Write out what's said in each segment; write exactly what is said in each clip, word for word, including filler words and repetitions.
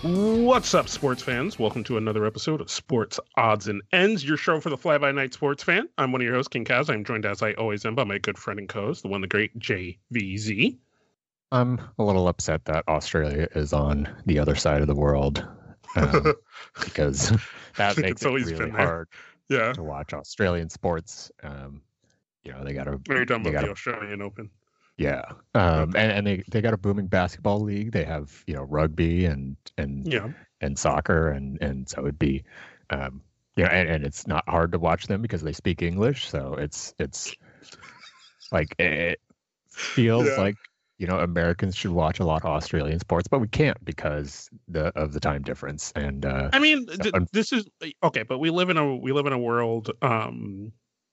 What's up, sports fans? Welcome to another episode of Sports Odds and Ends, your show for the fly-by-night sports fan. I'm one of your hosts, King Kaz. I'm joined, as I always am, by my good friend and co-host, the one, the great J V Z. I'm a little upset that Australia is on the other side of the world um, because that makes it really hard yeah. to watch Australian sports. Um, you know, they got a... Are you talking about gotta, the Australian Open? Yeah. Um, and, and they, they got a booming basketball league. They have, you know, rugby and and yeah. and soccer. And, and so it'd be, um, you know, and, and it's not hard to watch them because they speak English. So it's, it's like, it feels yeah. like, you know, Americans should watch a lot of Australian sports, but we can't because the of the time difference. And uh, I mean, th- this is okay, but we live in a we live in a world. Um,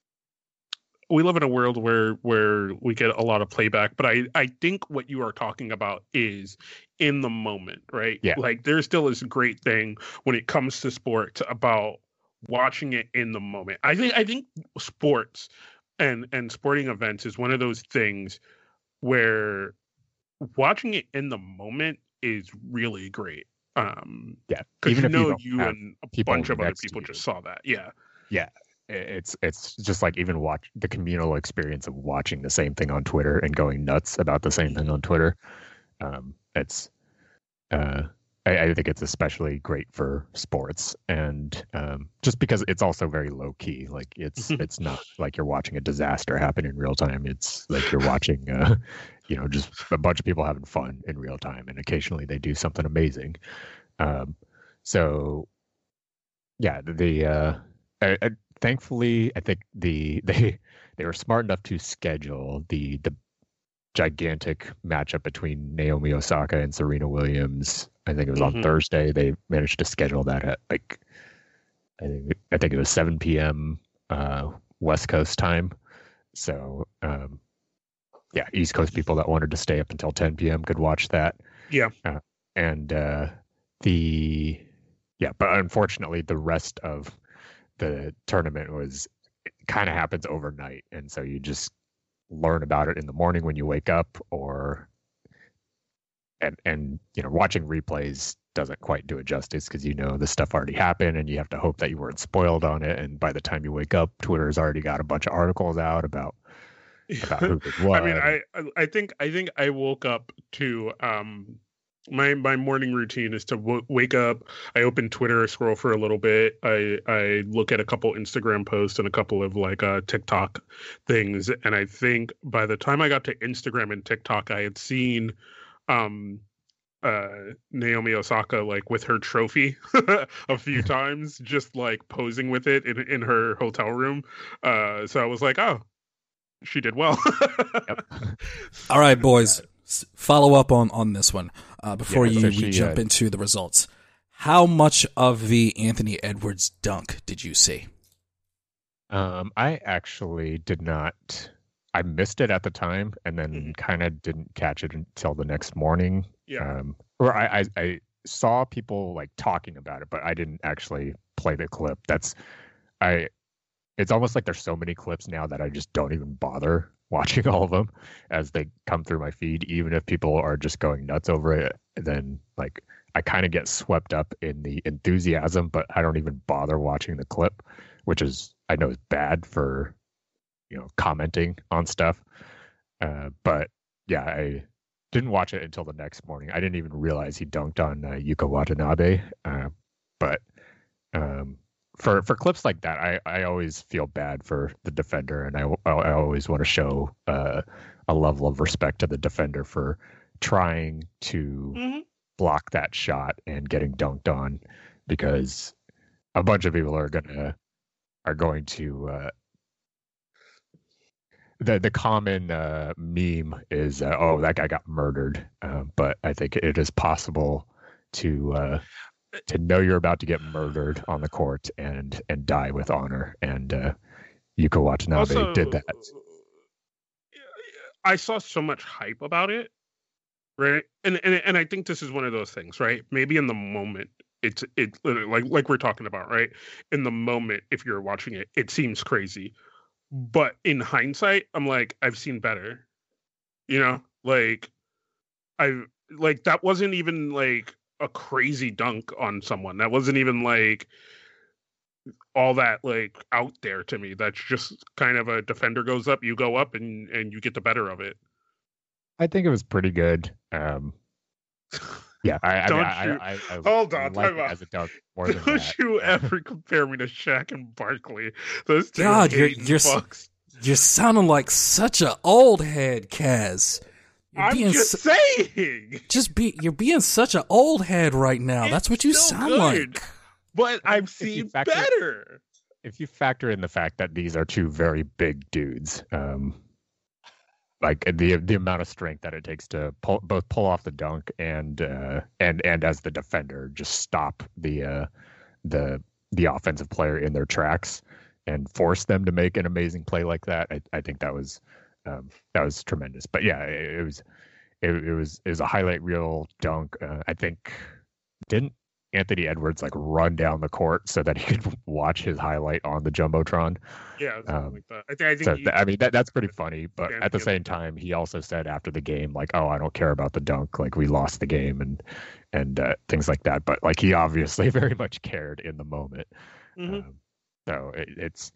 we live in a world where where we get a lot of playback. But I I think what you are talking about is in the moment, right? Yeah. Like there still is a great thing when it comes to sports about watching it in the moment. I think I think sports and and sporting events is one of those things where watching it in the moment is really great. Um, yeah, because you know you, you and a bunch of other people just saw that. Yeah, yeah, it's it's just like even watch the communal experience of watching the same thing on Twitter and going nuts about the same thing on Twitter. Um, it's uh, I, I think it's especially great for sports, and um, just because it's also very low key. Like it's it's not like you're watching a disaster happen in real time. It's like you're watching, uh, you know, just a bunch of people having fun in real time, and occasionally they do something amazing. Um, so, yeah, the uh, I, I, thankfully I think the they they were smart enough to schedule the the gigantic matchup between Naomi Osaka and Serena Williams. I think it was mm-hmm. on Thursday. They managed to schedule that at like I think I think it was seven p.m. Uh, West Coast time. So um, yeah, East Coast people that wanted to stay up until ten p.m. could watch that. Yeah, uh, and uh, the yeah, but unfortunately, the rest of the tournament was kind of happens overnight, and so you just learn about it in the morning when you wake up, or and and you know watching replays doesn't quite do it justice because you know the stuff already happened and you have to hope that you weren't spoiled on it, and by the time you wake up, Twitter's already got a bunch of articles out about about who did what. I mean, I I think I think I woke up to um my my morning routine is to w- wake up. I open Twitter, I scroll for a little bit. I I look at a couple Instagram posts and a couple of like uh TikTok things, and I think by the time I got to Instagram and TikTok, I had seen um uh Naomi Osaka like with her trophy a few times, just like posing with it in in her hotel room. Uh, so I was like, oh, she did well. Yep. All right, boys. Follow up on, on this one uh, before yeah, you so she, we jump uh, into the results. How much of the Anthony Edwards dunk did you see? Um, I actually did not. I missed it at the time, and then mm-hmm. kind of didn't catch it until the next morning. Yeah. Um, or I, I, I saw people like talking about it, but I didn't actually play the clip. That's I. It's almost like there's so many clips now that I just don't even bother watching all of them as they come through my feed. Even if people are just going nuts over it, then like I kind of get swept up in the enthusiasm, but I don't even bother watching the clip, which is I know is bad for you know commenting on stuff. Uh, but yeah, I didn't watch it until the next morning. I didn't even realize he dunked on uh, Yuka Watanabe. Uh, but um, for for clips like that, I, I always feel bad for the defender, and I, I always want to show uh, a level of respect to the defender for trying to mm-hmm. block that shot and getting dunked on, because a bunch of people are gonna are going to uh, the the common uh, meme is uh, oh, that guy got murdered, uh, but I think it is possible to uh, to know you're about to get murdered on the court and and die with honor, and uh, Yuka Watanabe also, did that. I saw so much hype about it, right? And and and I think this is one of those things, right? Maybe in the moment, it's it like like we're talking about, right? In the moment, if you're watching it, it seems crazy, but in hindsight, I'm like, I've seen better, you know, like I like that wasn't even like a crazy dunk on someone. That wasn't even like all that like out there to me. That's just kind of a defender goes up, you go up, and and you get the better of it. I think it was pretty good. Um, yeah, I, I, Don't mean, I, you- I, I, I Hold on, like time it out. as a dunk more than Don't that. you ever compare me to Shaq and Barkley? Those two God, you're- hating you're s- fucks. You're sounding like such a old head, Kaz. You're I'm being just su- saying. just be you're being such an old head right now. It's That's what you still sound good. like. But I've If you seen factor- better. If you factor in the fact that these are two very big dudes, um, like the the amount of strength that it takes to pull, both pull off the dunk and uh, and and as the defender just stop the uh, the the offensive player in their tracks and force them to make an amazing play like that, I, I think that was um, that was tremendous. But yeah, it, it was it, it was it was a highlight reel dunk. Uh, I think didn't Anthony Edwards like run down the court so that he could watch his highlight on the jumbotron. Yeah, something Um, like that. I, th- I think. So you- th- I mean that that's pretty funny, but Yeah, at the yeah. same time, he also said after the game, like, "Oh, I don't care about the dunk. Like, we lost the game and and uh, things like that." But like, he obviously very much cared in the moment. Mhm. Um, so it, it's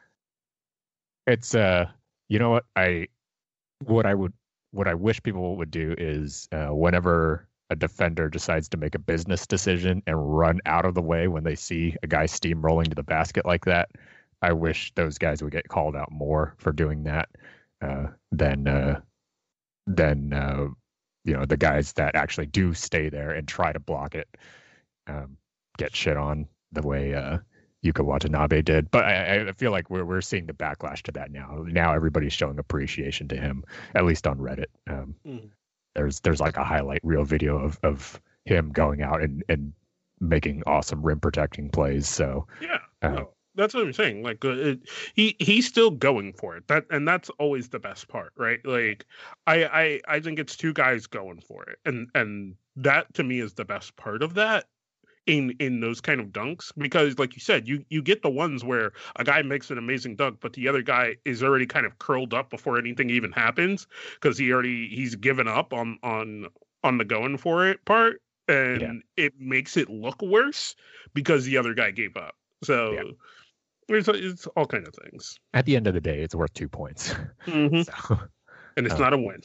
it's uh, you know what I what I would what I wish people would do is uh, whenever a defender decides to make a business decision and run out of the way when they see a guy steamrolling to the basket like that, I wish those guys would get called out more for doing that uh, than uh, than uh, you know the guys that actually do stay there and try to block it, um, get shit on the way uh, Yuka Watanabe did. But I, I feel like we're we're seeing the backlash to that now. Now everybody's showing appreciation to him, at least on Reddit. Um, Mhm. There's there's like a highlight reel video of of him going out and and making awesome rim protecting plays. So Yeah, uh, no, that's what I'm saying. Like uh, it, he he's still going for it. That and that's always the best part, right? Like I I I think it's two guys going for it, and and that to me is the best part of that in in those kind of dunks, because like you said, you you get the ones where a guy makes an amazing dunk, but the other guy is already kind of curled up before anything even happens because he already he's given up on on on the going for it part, and Yeah. it makes it look worse because the other guy gave up. So Yeah. there's it's all kind of things, at the end of the day, it's worth two points. Mhm. So and it's Uh, not a win.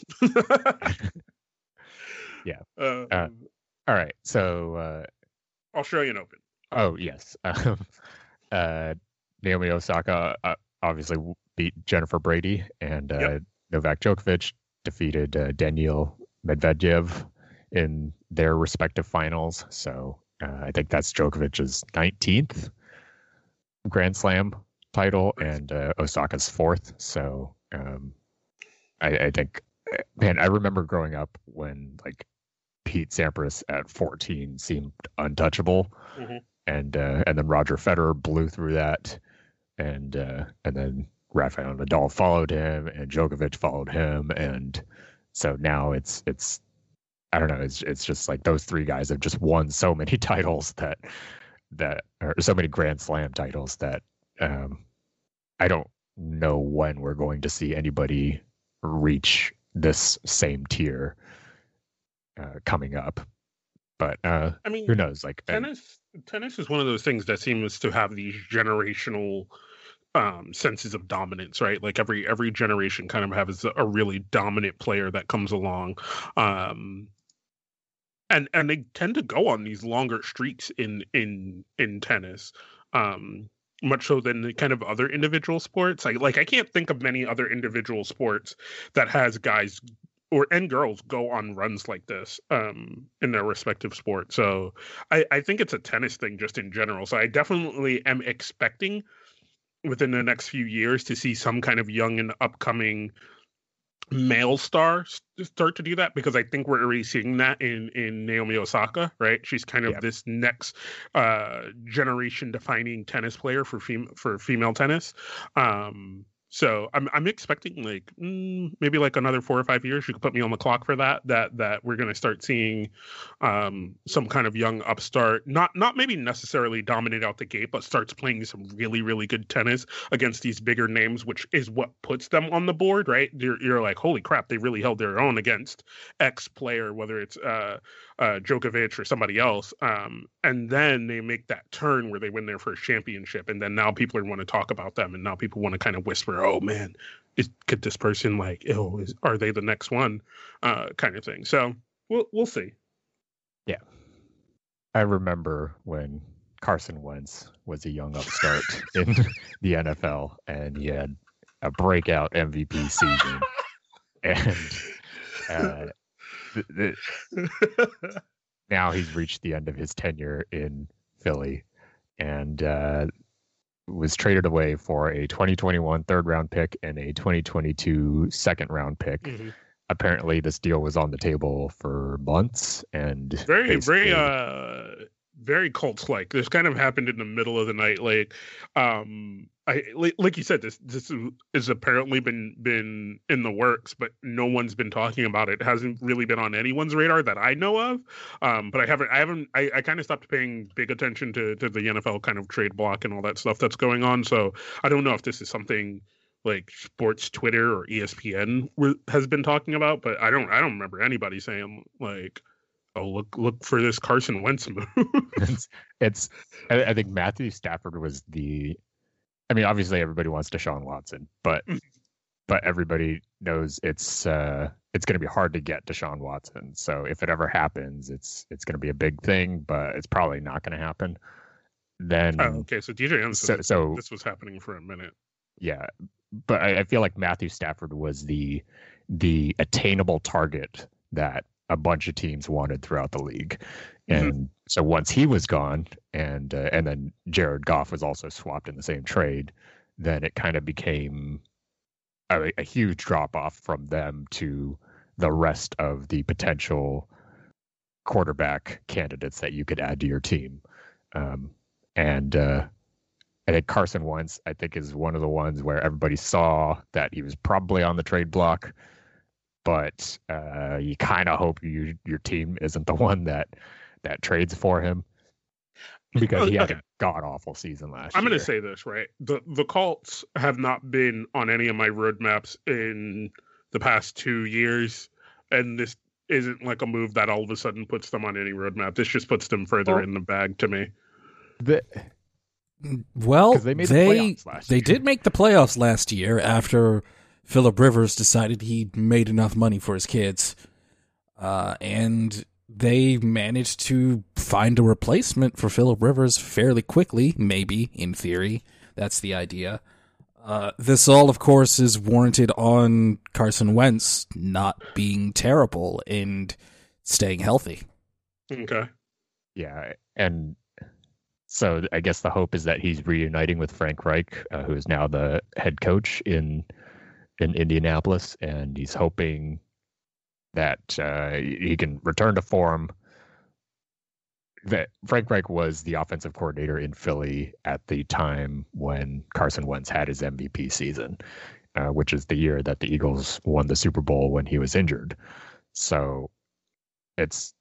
Yeah. Um, Uh, all right. So uh, Australian Open. oh yes, um, uh, Naomi Osaka uh, obviously beat Jennifer Brady, and uh, Yep. Novak Djokovic defeated uh, Daniil Medvedev in their respective finals. So uh, I think that's Djokovic's nineteenth Grand Slam title and uh, Osaka's fourth. So um, I, I think, man, I remember growing up when like Pete Sampras at fourteen seemed untouchable, Mhm. and uh, and then Roger Federer blew through that, and uh, and then Rafael Nadal followed him, and Djokovic followed him, and so now it's it's I don't know, it's it's just like those three guys have just won so many titles that that or so many Grand Slam titles that um, I don't know when we're going to see anybody reach this same tier uh, coming up. But uh, I mean, who knows? Like uh, tennis tennis is one of those things that seems to have these generational um senses of dominance, right? Like every every generation kind of has a really dominant player that comes along, um and and they tend to go on these longer streaks in in in tennis, um much so than the kind of other individual sports. Like like I can't think of many other individual sports that has guys or and girls go on runs like this um in their respective sport. So I I think it's a tennis thing just in general. So I definitely am expecting within the next few years to see some kind of young and upcoming male star s- start to do that, because I think we're already seeing that in in Naomi Osaka, right? She's kind of Yeah. this next uh generation defining tennis player for fem- for female tennis. Um So I'm I'm expecting like mm, maybe like another four or five years. You could put me on the clock for that. That that we're going to start seeing um, some kind of young upstart, not not maybe necessarily dominate out the gate, but starts playing some really really good tennis against these bigger names, which is what puts them on the board, right? You're you're like, holy crap, they really held their own against X player, whether it's uh, uh, Djokovic or somebody else. Um, and then they make that turn where they win their first championship, and then now people are want to talk about them, and now people want to kind of whisper, oh man, is could this person like oh is, are they the next one, uh kind of thing. So we'll we'll see. Yeah, I remember when Carson Wentz was a young upstart in the N F L, and he had a breakout M V P season, and uh, the, the, now he's reached the end of his tenure in Philly, and uh, was traded away for a twenty twenty-one third round pick and a twenty twenty-two second round pick. Mm-hmm. Apparently this deal was on the table for months, and very, very, uh, very Colts like. This kind of happened in the middle of the night. Like, um, I, like, like you said, this, this is apparently been, been in the works, but no one's been talking about it. It hasn't really been on anyone's radar that I know of. Um, but I haven't, I haven't, I, I kind of stopped paying big attention to, to the N F L kind of trade block and all that stuff that's going on. So I don't know if this is something like sports Twitter or E S P N has been talking about, but I don't, I don't remember anybody saying like, oh, look, look for this Carson Wentz move. it's, it's, I, I think Matthew Stafford was the, I mean, obviously everybody wants Deshaun Watson, but, but everybody knows it's, uh, it's going to be hard to get Deshaun Watson. So if it ever happens, it's, it's going to be a big thing, but it's probably not going to happen. Then, oh, okay. So D J Anderson, so, so this was happening for a minute. Yeah. But I, I feel like Matthew Stafford was the, the attainable target that a bunch of teams wanted throughout the league. And mm-hmm. so once he was gone, and uh, and then Jared Goff was also swapped in the same trade, then it kind of became a, a huge drop off from them to the rest of the potential quarterback candidates that you could add to your team. Um, and uh, I think Carson Wentz, I think, is one of the ones where everybody saw that he was probably on the trade block, but uh, you kind of hope you, your team isn't the one that that trades for him, because he had okay. a god awful season last I'm year. I'm going to say this, right? The the Colts have not been on any of my roadmaps in the past two years, and this isn't like a move that all of a sudden puts them on any roadmap. This just puts them further well, in the bag to me. The, well, they made the they, playoffs last they year. did make the playoffs last year after Phillip Rivers decided he made enough money for his kids, uh, and they managed to find a replacement for Phillip Rivers fairly quickly, maybe, in theory. That's the idea. Uh, this all, of course, is warranted on Carson Wentz not being terrible and staying healthy. Okay. Yeah, and so I guess the hope is that he's reuniting with Frank Reich, uh, who is now the head coach in in Indianapolis, and he's hoping that uh, he can return to form. That Frank Reich was the offensive coordinator in Philly at the time when Carson Wentz had his M V P season, uh, which is the year that the Eagles won the Super Bowl when he was injured. So it's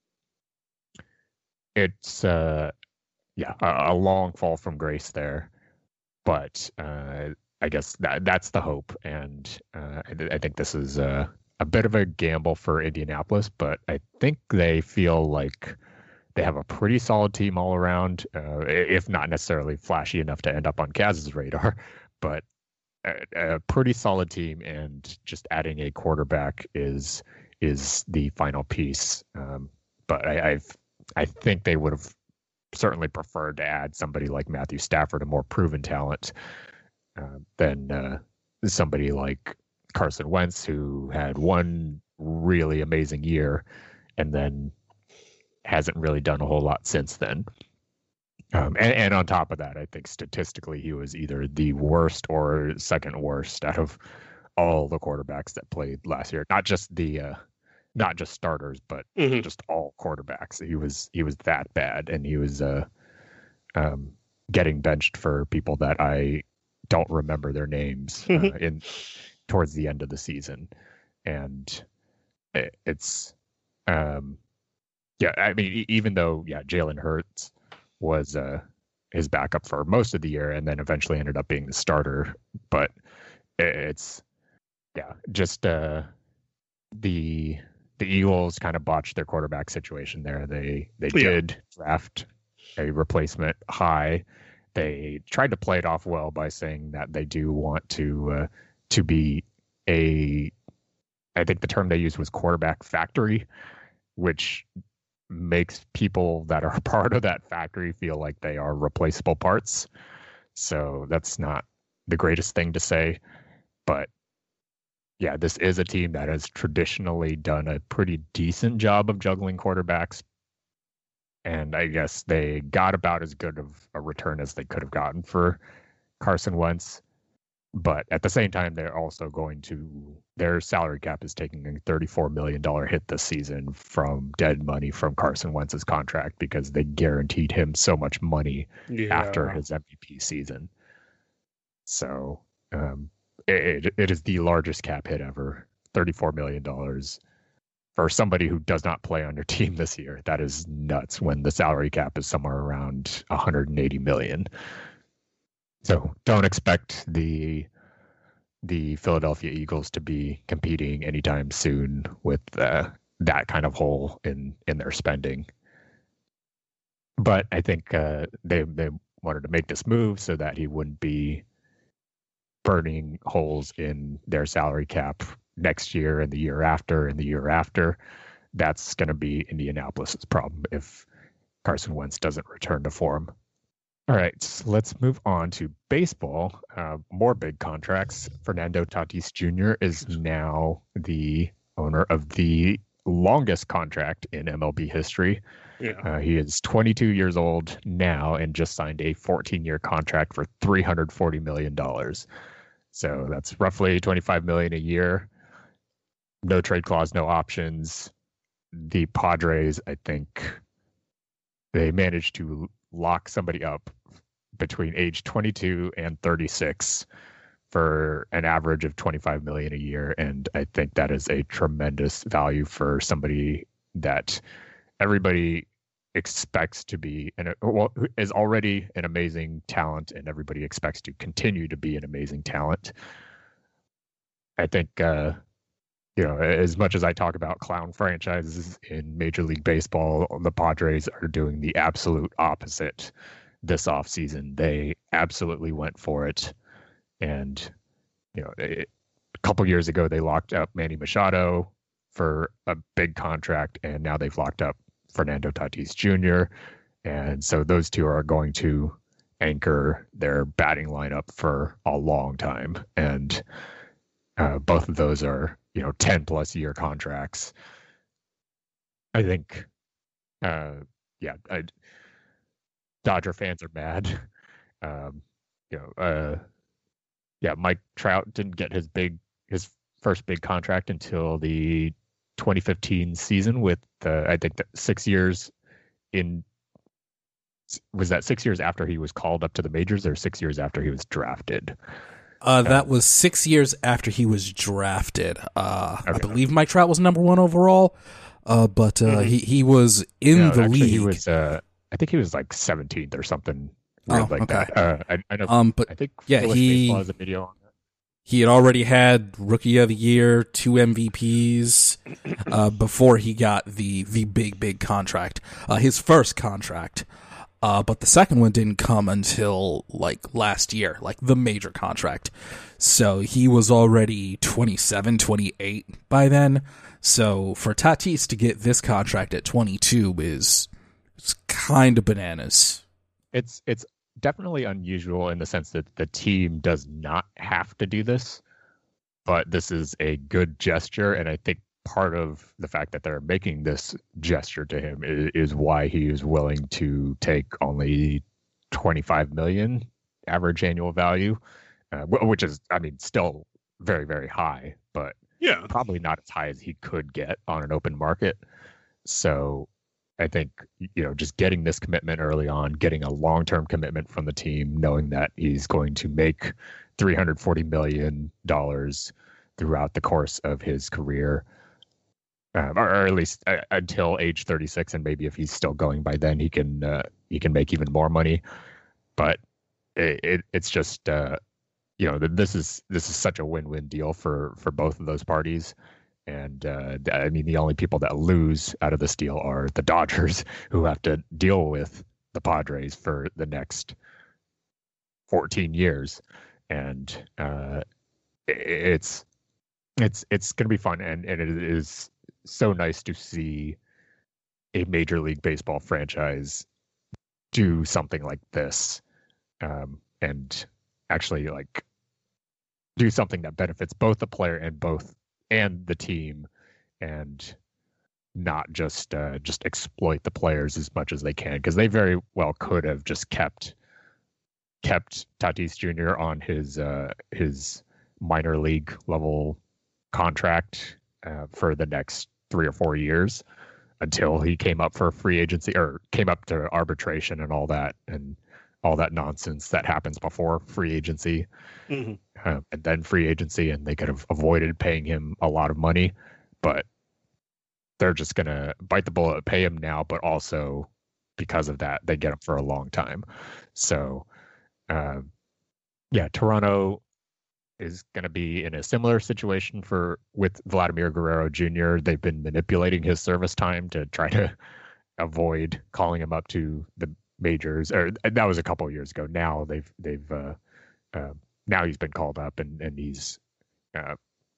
it's uh, yeah a, a long fall from grace there, but uh, I guess that that's the hope, and uh, I, I think this is uh, a bit of a gamble for Indianapolis, but I think they feel like they have a pretty solid team all around, uh, if not necessarily flashy enough to end up on Kaz's radar, but a, a pretty solid team, and just adding a quarterback is is the final piece. Um, but I I've, I think they would have certainly preferred to add somebody like Matthew Stafford, a more proven talent, uh, than uh, somebody like Carson Wentz, who had one really amazing year and then hasn't really done a whole lot since then. Um, and, and on top of that, I think statistically he was either the worst or second worst out of all the quarterbacks that played last year. Not just the, uh, not just starters, but mm-hmm. just all quarterbacks. He was he was that bad, and he was uh, um, getting benched for people that I don't remember their names uh, in towards the end of the season, and it, it's um, yeah. I mean, even though yeah, Jalen Hurts was uh, his backup for most of the year, and then eventually ended up being the starter, but it, it's yeah, just uh, the the Eagles kind of botched their quarterback situation there. They they yeah. did draft a replacement high. They tried to play it off well by saying that they do want to uh, to be a, I think the term they used was quarterback factory, which makes people that are part of that factory feel like they are replaceable parts. So that's not the greatest thing to say, but yeah, this is a team that has traditionally done a pretty decent job of juggling quarterbacks. And I guess they got about as good of a return as they could have gotten for Carson Wentz. But at the same time, they're also going to, their salary cap is taking a thirty-four million dollars hit this season from dead money from Carson Wentz's contract because they guaranteed him so much money yeah. after his M V P season. So um, it, it is the largest cap hit ever, thirty-four million dollars. For somebody who does not play on your team this year. That is nuts when the salary cap is somewhere around one hundred eighty million. So don't expect the the Philadelphia Eagles to be competing anytime soon with uh, that kind of hole in, in their spending. But I think uh, they they wanted to make this move so that he wouldn't be burning holes in their salary cap next year and the year after and the year after. That's going to be Indianapolis's problem if Carson Wentz doesn't return to form. All right, so let's move on to baseball. Uh, more big contracts. Fernando Tatis Junior is now the owner of the longest contract in M L B history. Yeah. Uh, he is twenty-two years old now and just signed a fourteen-year contract for three hundred forty million dollars. So that's roughly twenty-five million dollars a year. No trade clause, no options. The Padres, I think, they managed to lock somebody up between age twenty-two and thirty-six for an average of twenty-five million dollars a year. And I think that is a tremendous value for somebody that everybody expects to be, and well, is already an amazing talent, and everybody expects to continue to be an amazing talent. I think, uh, you know, as much as I talk about clown franchises in Major League Baseball, the Padres are doing the absolute opposite this offseason. They absolutely went for it. And, you know, it, a couple years ago, they locked up Manny Machado for a big contract, and now they've locked up Fernando Tatis Junior And so those two are going to anchor their batting lineup for a long time. And uh, both of those are, you know, ten plus year contracts. I think, uh, yeah, I, Dodger fans are mad. Um, you know, uh, yeah, Mike Trout didn't get his big, his first big contract until the twenty fifteen season with, uh, I think, six years in, was that six years after he was called up to the majors or six years after he was drafted? Uh, that was six years after he was drafted. Uh, okay. I believe Mike Trout was number one overall, uh, but uh, mm-hmm. he he was in no, the actually, league. He was, uh, I think he was like seventeenth or something weird oh, like okay. that. Uh, I, I know. Um, but I think yeah, Phyllis he Baseball has a video on that. He had already had Rookie of the Year, two M V Ps uh, before he got the the big big contract, uh, his first contract. Uh, but the second one didn't come until like last year, like the major contract. So he was already twenty-seven, twenty-eight by then. So for Tatis to get this contract at twenty-two is it's kind of bananas. It's it's definitely unusual in the sense that the team does not have to do this, but this is a good gesture, and I think part of the fact that they're making this gesture to him is, is why he is willing to take only twenty-five million average annual value, uh, which is, I mean, still very, very high, but yeah, probably not as high as he could get on an open market. So I think, you know, just getting this commitment early on, getting a long-term commitment from the team, knowing that he's going to make three hundred forty million dollars throughout the course of his career, um, or, or at least uh, until age thirty-six, and maybe if he's still going by then, he can uh, he can make even more money. But it, it it's just uh, you know this is this is such a win-win deal for for both of those parties. And uh, I mean, the only people that lose out of this deal are the Dodgers, who have to deal with the Padres for the next fourteen years. And uh, it's it's it's going to be fun, and, and it is so nice to see a Major League Baseball franchise do something like this, um, and actually like do something that benefits both the player and both and the team, and not just uh, just exploit the players as much as they can, because they very well could have just kept kept Tatis Junior on his uh, his minor league level contract uh, for the next three or four years until he came up for free agency or came up to arbitration and all that and all that nonsense that happens before free agency. Mm-hmm. uh, and then free agency, and they could have avoided paying him a lot of money, but they're just going to bite the bullet, pay him now, but also because of that, they get him for a long time. So, uh, yeah, Toronto is going to be in a similar situation for with Vladimir Guerrero Junior They've been manipulating his service time to try to avoid calling him up to the majors, or that was a couple of years ago. Now they've they've uh, uh, now he's been called up, and and he's uh,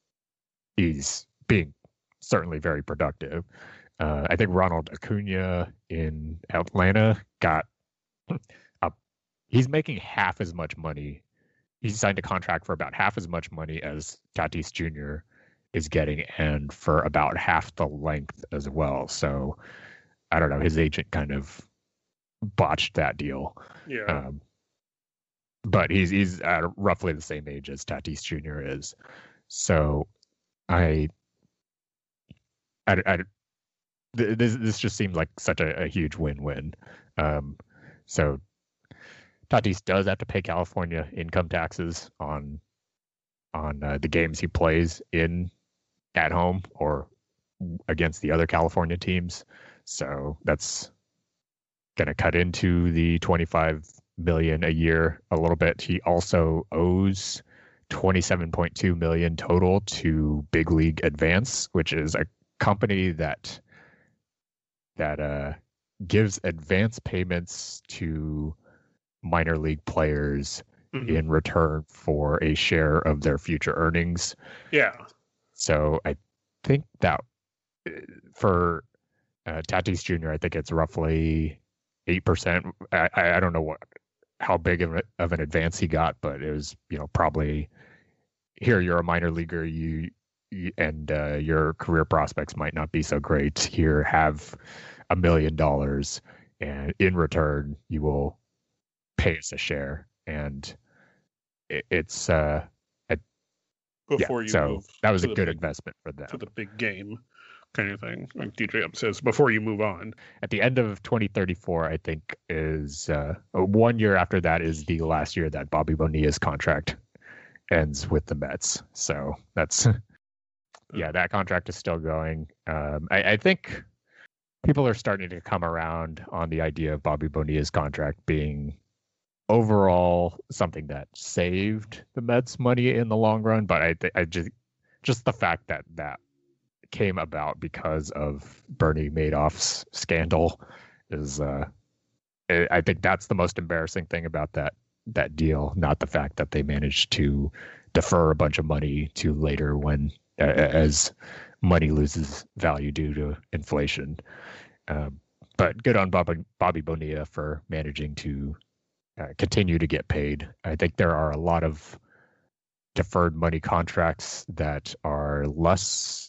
he's being certainly very productive. Uh, I think Ronald Acuna in Atlanta got a, he's making half as much money. He signed a contract for about half as much money as Tatis Junior is getting, and for about half the length as well. So I don't know. His agent kind of botched that deal. Yeah. Um, but he's he's at roughly the same age as Tatis Junior is. So I, I, I this this just seems like such a, a huge win-win. Um, so Tatis does have to pay California income taxes on on uh, the games he plays in at home or against the other California teams. So that's going to cut into the twenty-five million dollars a year a little bit. He also owes twenty-seven point two million dollars total to Big League Advance, which is a company that that uh, gives advance payments to minor league players mm-hmm. in return for a share of their future earnings. Yeah. So I think that for uh, Tatis Junior, I think it's roughly eight percent. I, I don't know what how big of, a, of an advance he got, but it was, you know, probably here you're a minor leaguer, you, you and uh, your career prospects might not be so great. Here, have a million dollars, and in return, you will pay us a share. And it, it's uh, a, before yeah, you so move that was a the good big, investment for them to the big game. Kind of thing, like D J Up says, before you move on. At the end of twenty thirty-four, I think is uh, one year after that is the last year that Bobby Bonilla's contract ends with the Mets. So that's yeah, that contract is still going. Um, I, I think people are starting to come around on the idea of Bobby Bonilla's contract being overall something that saved the Mets money in the long run. But I, th- I just just the fact that that came about because of Bernie Madoff's scandal is uh I think that's the most embarrassing thing about that that deal, not the fact that they managed to defer a bunch of money to later when uh, as money loses value due to inflation. Um, but good on Bobby, Bobby Bonilla for managing to uh, continue to get paid. I think there are a lot of deferred money contracts that are less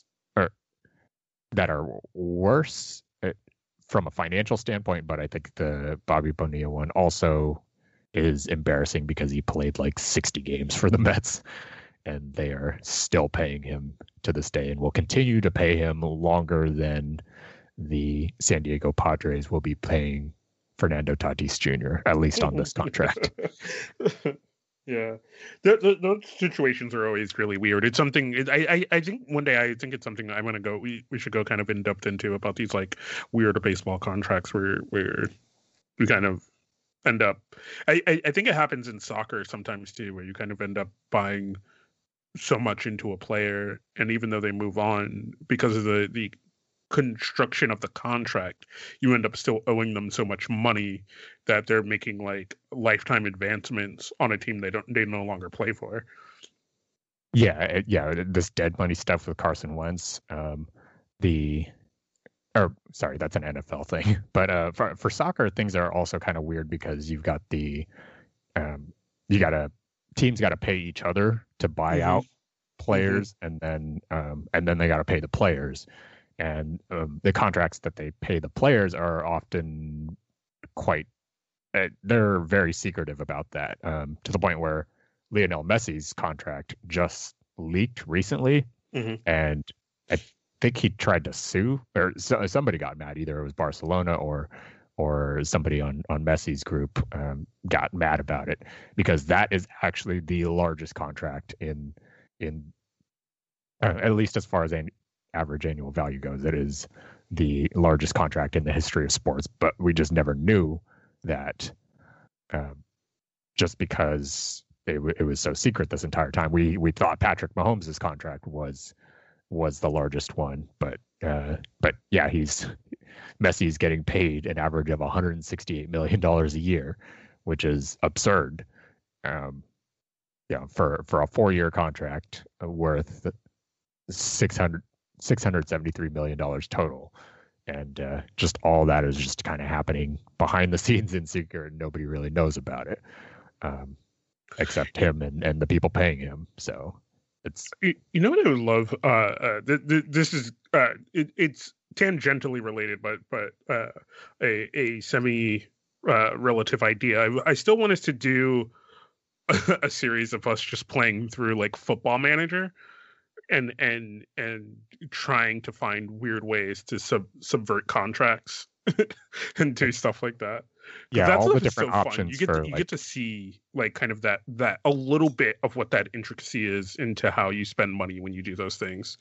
that are worse from a financial standpoint, but I think the Bobby Bonilla one also is embarrassing because he played like sixty games for the Mets, and they are still paying him to this day and will continue to pay him longer than the San Diego Padres will be paying Fernando Tatis Junior, at least on this contract. Yeah, the, the, those situations are always really weird. It's something it, I, I I think one day I think it's something that I'm gonna go. We we should go kind of in depth into about these like weird baseball contracts where where we kind of end up. I, I I think it happens in soccer sometimes too, where you kind of end up buying so much into a player, and even though they move on because of the the construction of the contract, you end up still owing them so much money that they're making like lifetime advancements on a team they don't they no longer play for. Yeah, it, yeah, this dead money stuff with Carson Wentz, um, the or sorry, that's an N F L thing. But uh, for for soccer, things are also kind of weird because you've got the um, you got to teams got to pay each other to buy mm-hmm. out players, mm-hmm. and then um, and then they got to pay the players. And um, the contracts that they pay the players are often quite, uh, they're very secretive about that, um, to the point where Lionel Messi's contract just leaked recently. Mm-hmm. And I think he tried to sue, or so, somebody got mad. Either it was Barcelona or or somebody on, on Messi's group um, got mad about it, because that is actually the largest contract in, in uh, at least as far as any, average annual value goes. It is the largest contract in the history of sports, but we just never knew that, um, just because it, w- it was so secret this entire time. We we thought Patrick Mahomes' contract was was the largest one, but uh, but yeah, he's Messi's getting paid an average of one hundred sixty-eight million dollars a year, which is absurd. Um, yeah, for for a four-year contract worth six hundred. six hundred seventy-three million dollars total. And uh, just all that is just kind of happening behind the scenes in secret, and nobody really knows about it, um, except him and, and the people paying him. So it's... You, you know what I would love? Uh, uh, th- th- this is... Uh, it, it's tangentially related, but but uh, a, a semi-relative uh, idea. I, I still want us to do a, a series of us just playing through like Football Manager, and and and trying to find weird ways to sub, subvert contracts and do stuff like that. Yeah, that all the different so options. You get for, to, you like... get to see like kind of that that a little bit of what that intricacy is into how you spend money when you do those things.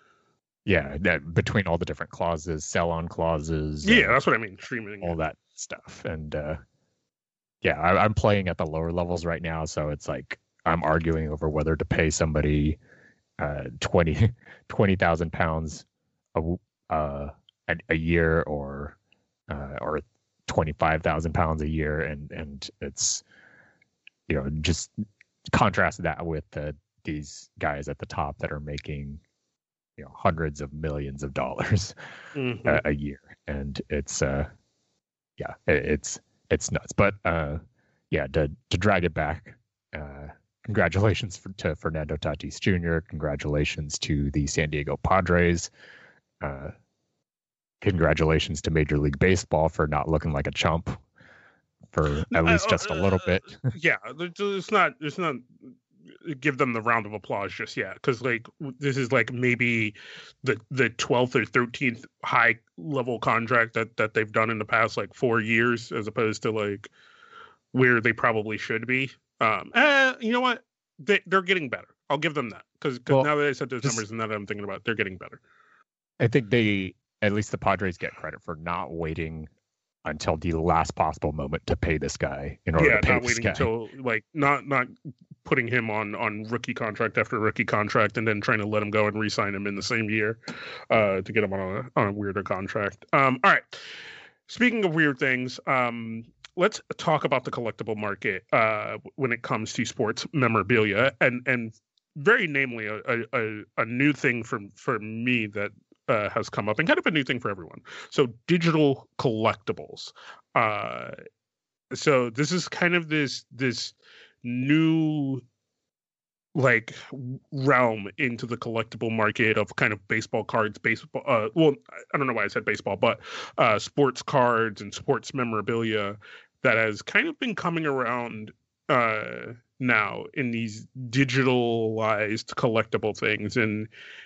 Yeah, that between all the different clauses, sell-on clauses. Yeah, that's what I mean. Streaming all that stuff, and uh, yeah, I, I'm playing at the lower levels right now, so it's like I'm arguing over whether to pay somebody Uh, twenty twenty thousand pounds a uh a, a year, or uh, or twenty five thousand pounds a year, and and it's, you know, just contrast that with the these guys at the top that are making, you know, hundreds of millions of dollars mm-hmm. a, a year, and it's uh yeah it, it's it's nuts. But uh yeah to to drag it back, uh congratulations for, to Fernando Tatis Junior Congratulations to the San Diego Padres. Uh, congratulations to Major League Baseball for not looking like a chump for at least just a little bit. Yeah, it's not. It's not. Give them the round of applause just yet, because like this is like maybe the the twelfth or thirteenth high level contract that that they've done in the past like four years, as opposed to like where they probably should be. Um, eh, you know what? They, they're getting better. I'll give them that, because well, now that I said those just, numbers and now that I'm thinking about it, they're getting better. I think they, at least the Padres, get credit for not waiting until the last possible moment to pay this guy in order yeah, to pay not this waiting guy. until like not not putting him on on rookie contract after rookie contract and then trying to let him go and re-sign him in the same year uh, to get him on a on a weirder contract. Um, all right. Speaking of weird things, um, let's talk about the collectible market uh, when it comes to sports memorabilia, and and very namely a a, a new thing for for me that uh, has come up, and kind of a new thing for everyone. So digital collectibles. Uh, so this is kind of this this new like realm into the collectible market of kind of baseball cards, baseball. Uh, well, I don't know why I said baseball, but uh, sports cards and sports memorabilia that has kind of been coming around uh, now in these digitalized collectible things, and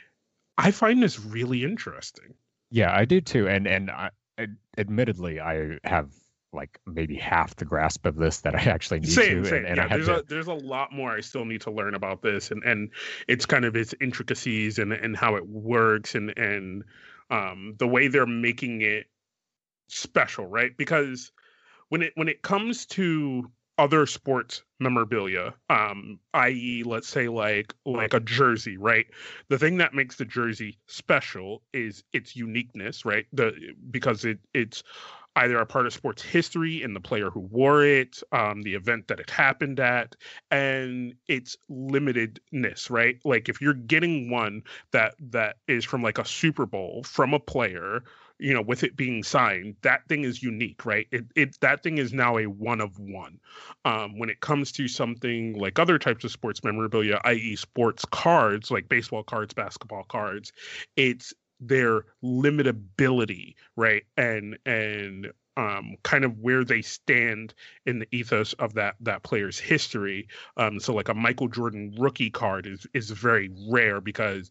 I find this really interesting. Yeah, I do too, and and I, admittedly, I have like maybe half the grasp of this that I actually need same, to. same. And, and yeah, I have there's to, a there's a lot more I still need to learn about this, and and it's kind of its intricacies and and how it works, and and um the way they're making it special, right? Because when it when it comes to other sports memorabilia, um, that is, let's say like like a jersey, right? The thing that makes the jersey special is its uniqueness, right? The because it it's either a part of sports history and the player who wore it, um, the event that it happened at, and its limitedness, right? Like if you're getting one that that is from like a Super Bowl from a player, you know, with it being signed, that thing is unique, right? It it that thing is now a one of one. Um, when it comes to something like other types of sports memorabilia, that is, sports cards like baseball cards, basketball cards, it's their limitability, right? And and um, kind of where they stand in the ethos of that that player's history. Um, so like a Michael Jordan rookie card is is very rare because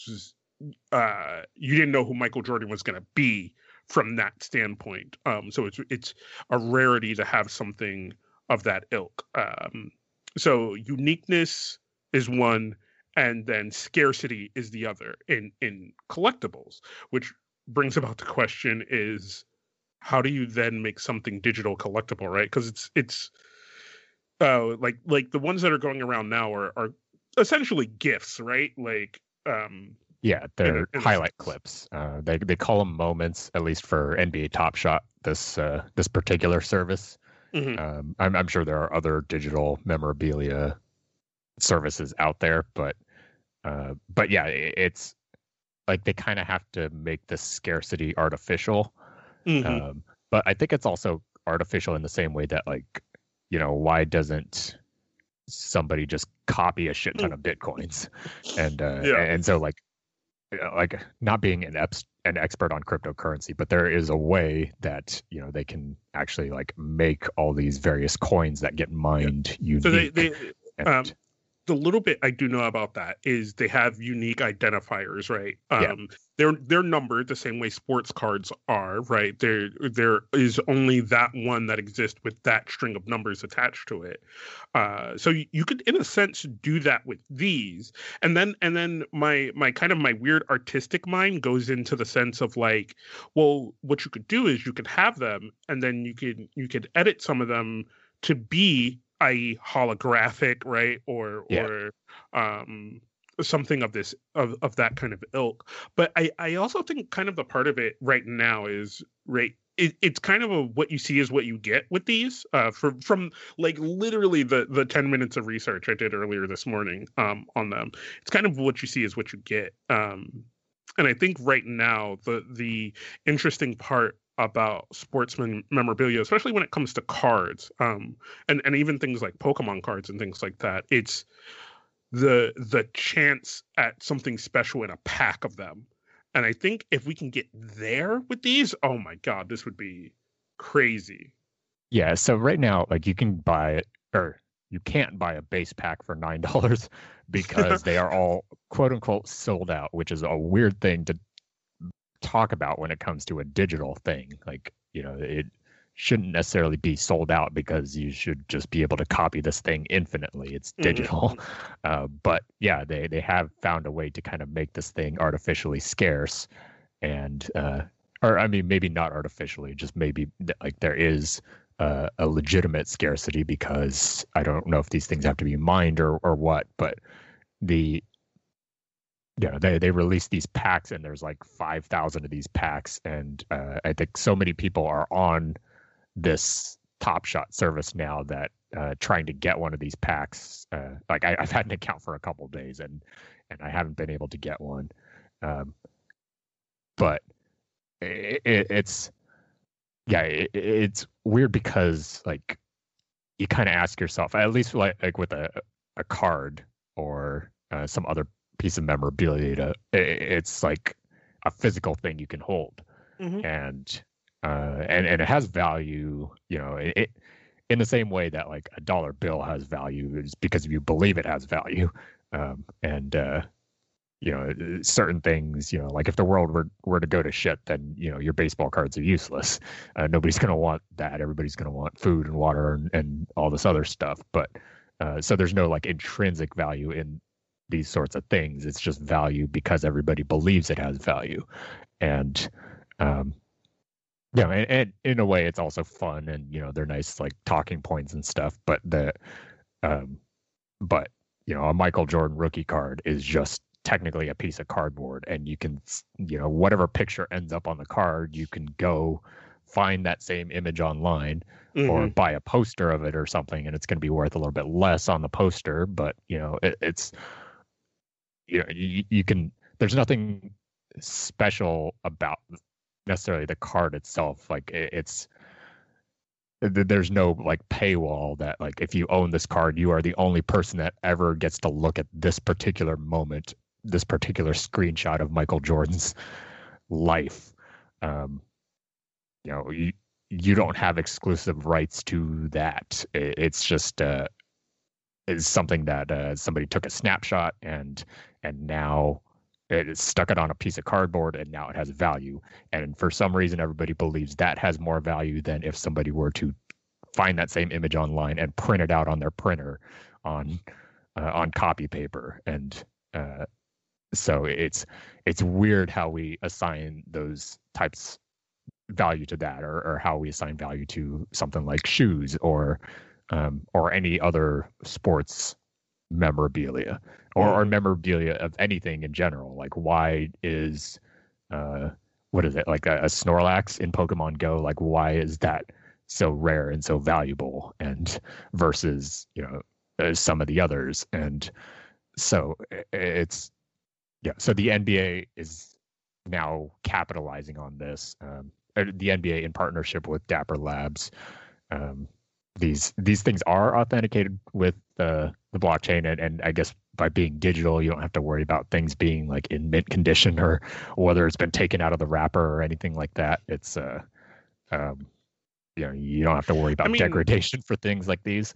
uh, you didn't know who Michael Jordan was going to be from that standpoint. Um, so it's it's a rarity to have something of that ilk. Um, so uniqueness is one, and then scarcity is the other in in collectibles, which brings about the question is how do you then make something digital collectible, right? Because it's it's uh like like the ones that are going around now are are essentially gifts, right? Like um yeah, they're in a, in highlight clips. Uh, they they call them moments, at least for N B A Top Shot. This uh, this particular service. mm-hmm. Um, I'm I'm sure there are other digital memorabilia services out there, but uh, but yeah, it, it's like they kind of have to make the scarcity artificial. Mm-hmm. Um, but I think it's also artificial in the same way that, like, you know, why doesn't somebody just copy a shit ton of bitcoins? And uh, Yeah. and so like you know, like not being an eps- an expert on cryptocurrency, but there is a way that, you know, they can actually like make all these various coins that get mined Yeah. unique. So they, they and, um, the little bit I do know about that is they have unique identifiers, right? Um, Yeah. They're they're numbered the same way sports cards are, right? There there is only that one that exists with that string of numbers attached to it. Uh, so you, you could, in a sense, do that with these, and then and then my my kind of my weird artistic mind goes into the sense of like, well, what you could do is you could have them, and then you could you could edit some of them to be, that is holographic, right? Or Yeah. or um, something of this of, of that kind of ilk. But I, I also think kind of the part of it right now is right. It, it's kind of a what you see is what you get with these. Uh, from from like literally the the ten minutes of research I did earlier this morning um on them. It's kind of what you see is what you get. Um, and I think right now the the interesting part about sportsman memorabilia, especially when it comes to cards, um, and and even things like Pokemon cards and things like that. It's the the chance at something special in a pack of them, and I think if we can get there with these, oh my god, this would be crazy. Yeah. So right now, like you can buy it, or you can't buy a base pack for nine dollars because they are all quote unquote sold out, which is a weird thing to talk about when it comes to a digital thing. Like, you know, it shouldn't necessarily be sold out because you should just be able to copy this thing infinitely. It's digital. Mm-hmm. Uh, but yeah, they, they have found a way to kind of make this thing artificially scarce. And, uh, or I mean, maybe not artificially, just maybe like there is uh, a legitimate scarcity because I don't know if these things have to be mined or, or what, but the, you know, they, they release these packs and there's like five thousand of these packs. And uh, I think so many people are on this Top Shot service now that uh, trying to get one of these packs, uh, like I, I've had an account for a couple of days and, and I haven't been able to get one. Um, but it, it, it's, yeah, it, it's weird because like you kind of ask yourself, at least like, like with a, a card or uh, some other piece of memorabilia, it's like a physical thing you can hold. Mm-hmm. and uh and and it has value, you know, it, it in the same way that like a dollar bill has value is because you believe it has value. Um and uh you know, certain things, you know, like if the world were, were to go to shit, then, you know, your baseball cards are useless. Uh, nobody's going to want that. Everybody's going to want food and water and, and all this other stuff. But uh, so there's no like intrinsic value in these sorts of things. It's just value because everybody believes it has value. And, um, yeah, and, and in a way, it's also fun, and you know, they're nice like talking points and stuff. But the, um, but you know, a Michael Jordan rookie card is just technically a piece of cardboard, and you can, you know, whatever picture ends up on the card, you can go find that same image online mm-hmm. or buy a poster of it or something, and it's going to be worth a little bit less on the poster. But you know, it, it's, you know, you, you can. There's nothing special about necessarily the card itself. Like it, it's there's no like paywall that like if you own this card, you are the only person that ever gets to look at this particular moment, this particular screenshot of Michael Jordan's life. Um, you know, you you don't have exclusive rights to that. It, it's just uh, it's something that uh, somebody took a snapshot and and now it stuck it on a piece of cardboard, and now it has value. And for some reason, everybody believes that has more value than if somebody were to find that same image online and print it out on their printer on uh, on copy paper. And uh, so it's it's weird how we assign those types value to that, or, or how we assign value to something like shoes or um, or any other sports memorabilia or, or memorabilia of anything in general. Like why is uh what is it like a, a Snorlax in Pokemon Go, like why is that so rare and so valuable and versus you know uh, some of the others? And so it's yeah so the N B A is now capitalizing on this. Um the N B A in partnership with Dapper Labs. um These these things are authenticated with uh, the blockchain, and, and I guess by being digital, you don't have to worry about things being like in mint condition or whether it's been taken out of the wrapper or anything like that. It's uh, um, you know, you don't have to worry about I mean, degradation for things like these.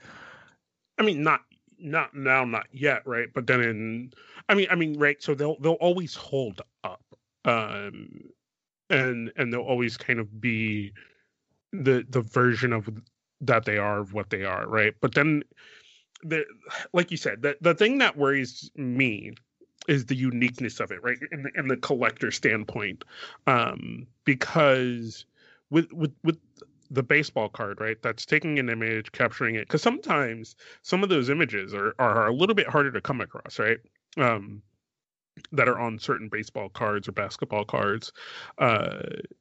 I mean, not not now, not yet, right? But then in, I mean, I mean, right? So they'll they'll always hold up, um, and and they'll always kind of be the the version of that they are of what they are, right? But then, the like you said, the, the thing that worries me is the uniqueness of it, right? In the, in the collector standpoint, um, because with with with the baseball card, right? That's taking an image, capturing it, because sometimes some of those images are are a little bit harder to come across, right? Um, that are on certain baseball cards or basketball cards, uh,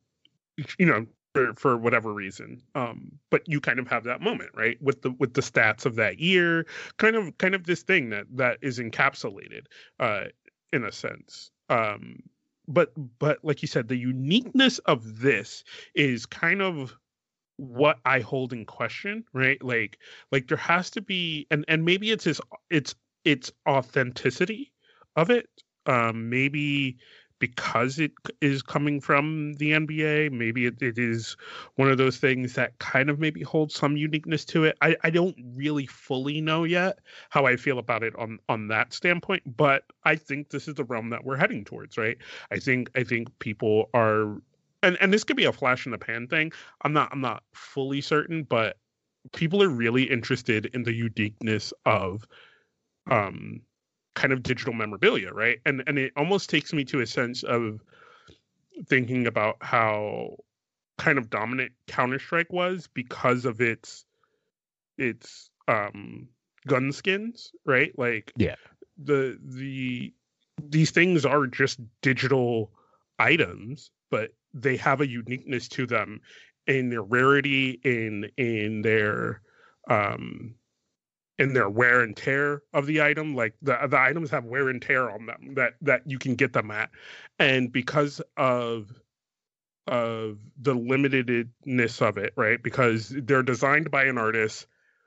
you know. For, for whatever reason, um, but you kind of have that moment, right, with the with the stats of that year, kind of kind of this thing that that is encapsulated, uh, in a sense. Um, but but like you said, the uniqueness of this is kind of what I hold in question, right? Like like there has to be, and and maybe it's his, it's it's authenticity of it. Um, maybe. Because it is coming from the N B A, maybe it, it is one of those things that kind of maybe holds some uniqueness to it. I, I don't really fully know yet how I feel about it on, on that standpoint, but I think this is the realm that we're heading towards, right? I think I think people are, and, and this could be a flash in the pan thing. I'm not I'm not fully certain, but people are really interested in the uniqueness of um. kind of digital memorabilia, right? And and it almost takes me to a sense of thinking about how kind of dominant Counter-Strike was because of its its um gun skins, right? Like yeah, the the these things are just digital items, but they have a uniqueness to them in their rarity, in in their um in their wear and tear of the item. Like the the items have wear and tear on them that that you can get them at, and because of of the limitedness of it, right? Because they're designed by an artist,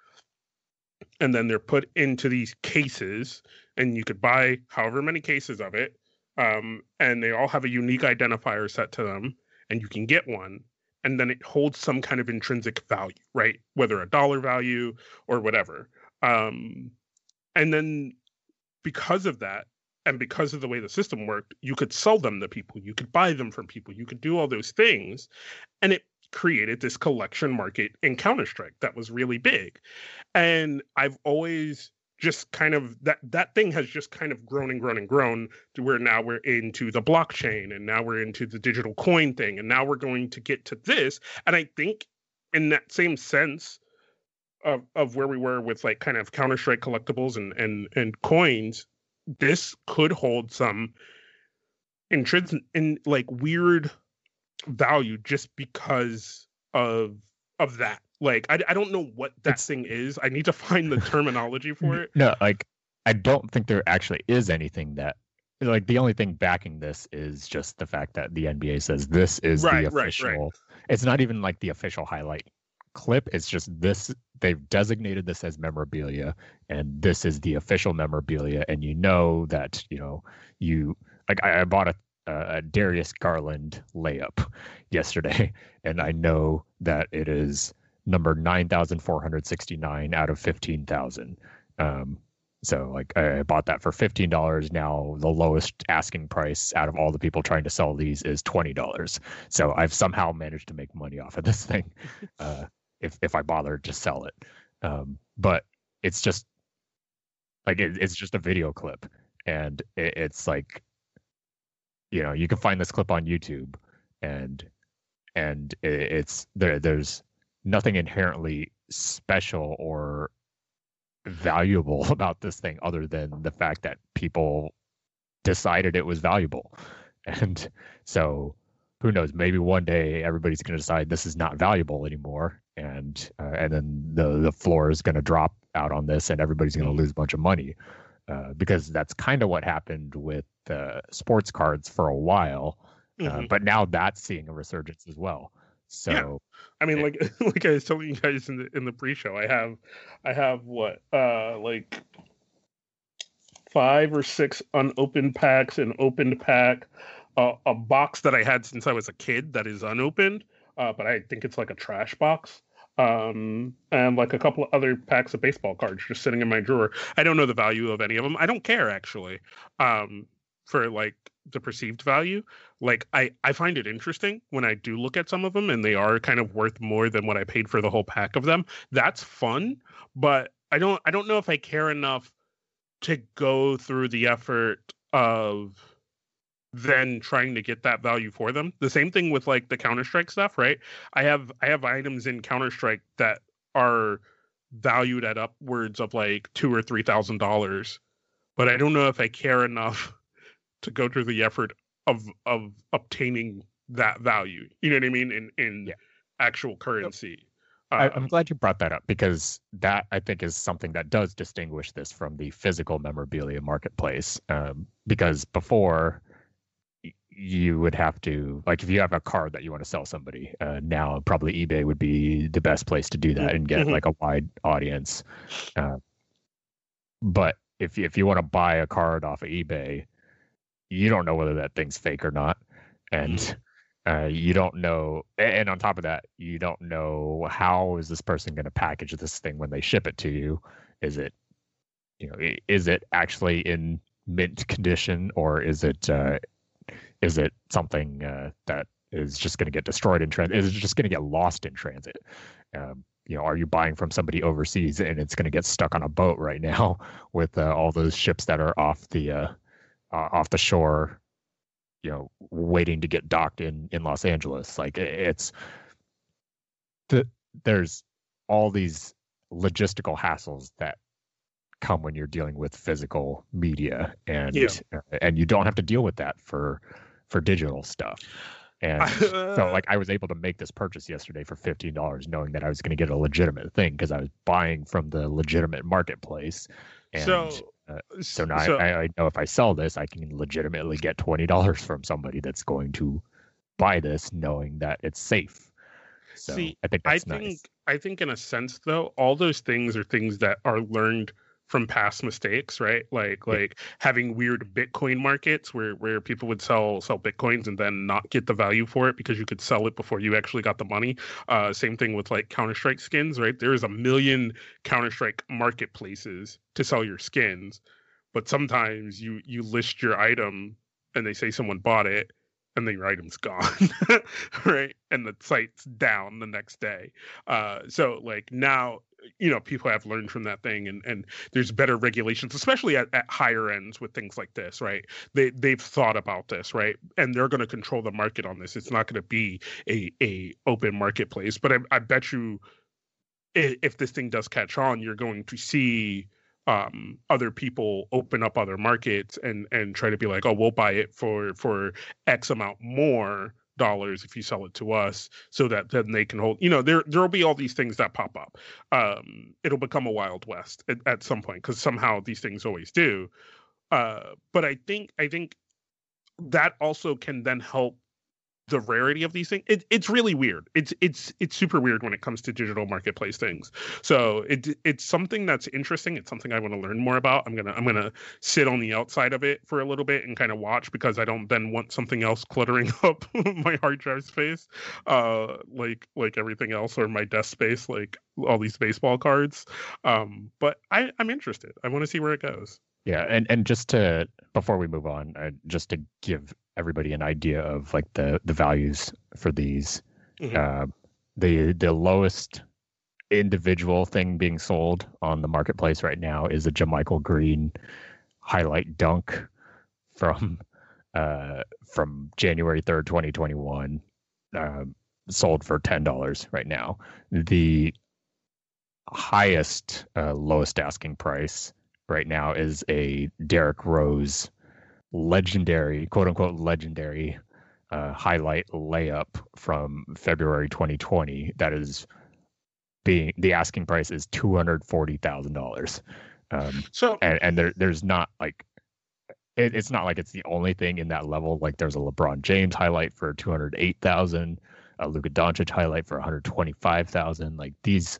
and then they're put into these cases, and you could buy however many cases of it, um, and they all have a unique identifier set to them, and you can get one. And then it holds some kind of intrinsic value, right? Whether a dollar value or whatever. Um, and then because of that, and because of the way the system worked, you could sell them to people, you could buy them from people, you could do all those things, and it created this collection market in Counter-Strike that was really big. And I've always just kind of that that thing has just kind of grown and grown and grown to where now we're into the blockchain, and now we're into the digital coin thing, and now we're going to get to this. And I think in that same sense of of where we were with like kind of Counter-Strike collectibles and and and coins, this could hold some intrinsic in like weird value just because of of that. Like I, I don't know what that it's, thing is. I need to find the terminology for it. No, like I don't think there actually is anything that like the only thing backing this is just the fact that the N B A says this is right, the official. Right, right. It's not even like the official highlight clip. It's just this. They've designated this as memorabilia, and this is the official memorabilia. And you know that you know you like I, I bought a. a Darius Garland layup yesterday, and I know that it is number nine thousand four hundred sixty-nine out of fifteen thousand. Um, so like I bought that for fifteen dollars. Now the lowest asking price out of all the people trying to sell these is twenty dollars. So I've somehow managed to make money off of this thing, uh, if if I bother to sell it. Um, but it's just like it, it's just a video clip, and it, it's like. You know, you can find this clip on YouTube, and and it's there. There's nothing inherently special or valuable about this thing other than the fact that people decided it was valuable, and so who knows? Maybe one day everybody's going to decide this is not valuable anymore, and uh, and then the the floor is going to drop out on this, and everybody's going to lose a bunch of money. Uh, because that's kind of what happened with uh, sports cards for a while, uh, mm-hmm. but now that's seeing a resurgence as well. So, yeah. I mean, it, like like I was telling you guys in the in the pre-show, I have I have what uh, like five or six unopened packs, an opened pack, uh, a box that I had since I was a kid that is unopened, uh, but I think it's like a trash box. Um, and like a couple of other packs of baseball cards just sitting in my drawer. I don't know the value of any of them. I don't care actually. Um, for like the perceived value, like I, I find it interesting when I do look at some of them and they are kind of worth more than what I paid for the whole pack of them. That's fun, but I don't, I don't know if I care enough to go through the effort of then trying to get that value for them. The same thing with like the Counter-Strike stuff, right? I have I have items in Counter-Strike that are valued at upwards of like two or three thousand dollars, but I don't know if I care enough to go through the effort of of obtaining that value. You know what I mean? In in yeah. actual currency. I, I'm glad you brought that up, because that I think is something that does distinguish this from the physical memorabilia marketplace. Um, because before, you would have to, like, if you have a card that you want to sell somebody, uh, now probably eBay would be the best place to do that and get mm-hmm. like a wide audience. Uh, but if if you want to buy a card off of eBay, you don't know whether that thing's fake or not, and uh, you don't know. And on top of that, you don't know how is this person going to package this thing when they ship it to you. Is it, you know, is it actually in mint condition, or is it? Uh, Is it something uh, that is just going to get destroyed in transit? Is it just going to get lost in transit? Um, you know, are you buying from somebody overseas and it's going to get stuck on a boat right now with uh, all those ships that are off the uh, uh, off the shore, you know, waiting to get docked in, in Los Angeles? Like it's the there's all these logistical hassles that come when you're dealing with physical media, and yeah. uh, and you don't have to deal with that for for digital stuff. And uh, so like I was able to make this purchase yesterday for fifteen dollars, knowing that I was going to get a legitimate thing because I was buying from the legitimate marketplace. And so uh, so now so, I, I know if I sell this, I can legitimately get twenty dollars from somebody that's going to buy this, knowing that it's safe. So see, I think that's I think nice. I think in a sense though, all those things are things that are learned from past mistakes, right? Like like having weird Bitcoin markets where where people would sell sell Bitcoins and then not get the value for it because you could sell it before you actually got the money. Uh, same thing with like Counter-Strike skins, right? There is a million Counter-Strike marketplaces to sell your skins, but sometimes you you list your item and they say someone bought it, and then your item's gone, right? And the site's down the next day. Uh, so like now, you know, people have learned from that thing, and, and there's better regulations, especially at, at higher ends with things like this, right? They they've thought about this, right? And they're going to control the market on this. It's not going to be a a open marketplace. But I, I bet you, if, if this thing does catch on, you're going to see um other people open up other markets and and try to be like, oh, we'll buy it for for X amount more dollars if you sell it to us, so that then they can hold, you know, there there'll be all these things that pop up. Um it'll become a Wild West at, at some point, because somehow these things always do. Uh but I think I think that also can then help the rarity of these things. It, it's really weird. It's it's it's super weird when it comes to digital marketplace things. So it it's something that's interesting. It's something I want to learn more about. I'm gonna I'm gonna sit on the outside of it for a little bit and kind of watch, because I don't then want something else cluttering up my hard drive space, uh, like like everything else, or my desk space, like all these baseball cards. Um, but I I'm interested. I want to see where it goes. Yeah, and, and just to, before we move on, uh, just to give everybody an idea of like the, the values for these, mm-hmm. uh, the the lowest individual thing being sold on the marketplace right now is a JaMychal Green highlight dunk from uh, from January third, twenty twenty-one, uh, sold for ten dollars right now. The highest, uh, lowest asking price right now is a Derrick Rose legendary, quote unquote, legendary uh, highlight layup from February twenty twenty. That is being, the asking price is two hundred forty thousand dollars. Um, so, and, and there, there's not like, it, it's not like it's the only thing in that level. Like there's a LeBron James highlight for two hundred eight thousand, a Luka Doncic highlight for one hundred twenty-five thousand. Like these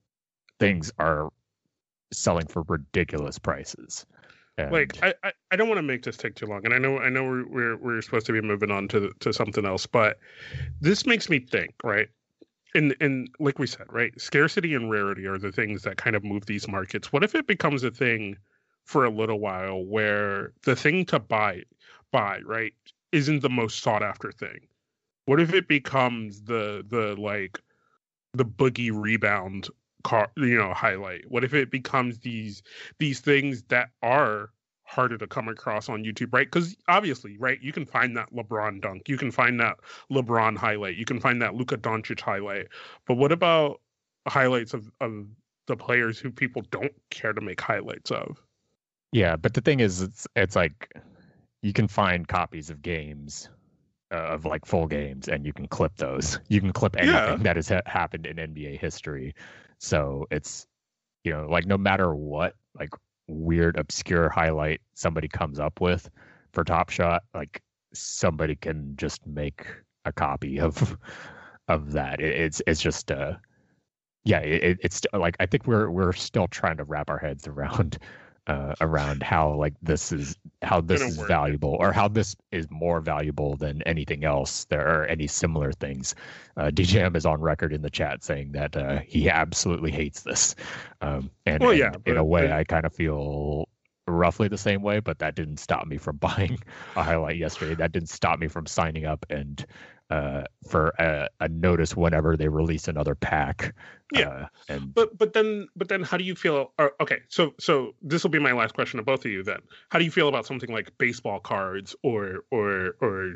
things are selling for ridiculous prices. And like I, I, I don't want to make this take too long, and I know I know we're we're, we're supposed to be moving on to to something else, but this makes me think, right? And and like we said, right, scarcity and rarity are the things that kind of move these markets. What if it becomes a thing for a little while where the thing to buy buy right isn't the most sought after thing? What if it becomes the the like the boogie rebound car, you know, highlight? What if it becomes these these things that are harder to come across on YouTube, right? Because obviously, right, you can find that LeBron dunk, you can find that LeBron highlight, you can find that Luka Doncic highlight, but what about highlights of, of the players who people don't care to make highlights of? Yeah, but the thing is, it's it's like you can find copies of games, uh, of like full games, and you can clip those. You can clip anything yeah. that has ha- happened in N B A history. So it's, you know, like no matter what, like weird, obscure highlight somebody comes up with for Top Shot, like somebody can just make a copy of of that. It, it's it's just uh yeah, it, it's like I think we're we're still trying to wrap our heads around uh, around how like this is how this is work. valuable, or how this is more valuable than anything else. There are any similar things. Uh, D J M is on record in the chat saying that uh, he absolutely hates this. Um, and, well, yeah, and but, in a way, but... I kind of feel roughly the same way, but that didn't stop me from buying a highlight yesterday. That didn't stop me from signing up and uh, for a, a notice whenever they release another pack. Yeah, uh, and but but then but then how do you feel? Or, okay, so so this will be my last question to both of you. Then, how do you feel about something like baseball cards or or or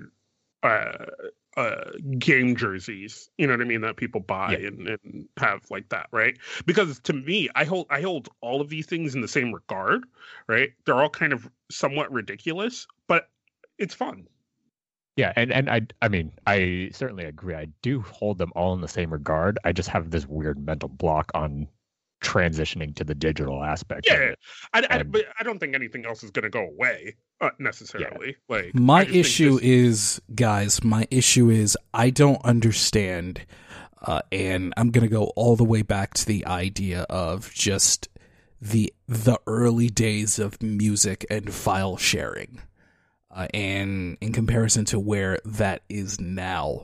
uh, uh, game jerseys? You know what I mean, that people buy yeah. and, and have like that, right? Because to me, I hold I hold all of these things in the same regard, right? They're all kind of somewhat ridiculous, but it's fun. Yeah, and, and I I mean, I certainly agree. I do hold them all in the same regard. I just have this weird mental block on transitioning to the digital aspect. Yeah, of it. I, I, And, but I don't think anything else is going to go away uh, necessarily. Yeah. Like my I just issue this... is, guys, my issue is I don't understand, uh, and I'm going to go all the way back to the idea of just the the early days of music and file sharing. Uh, and in comparison to where that is now,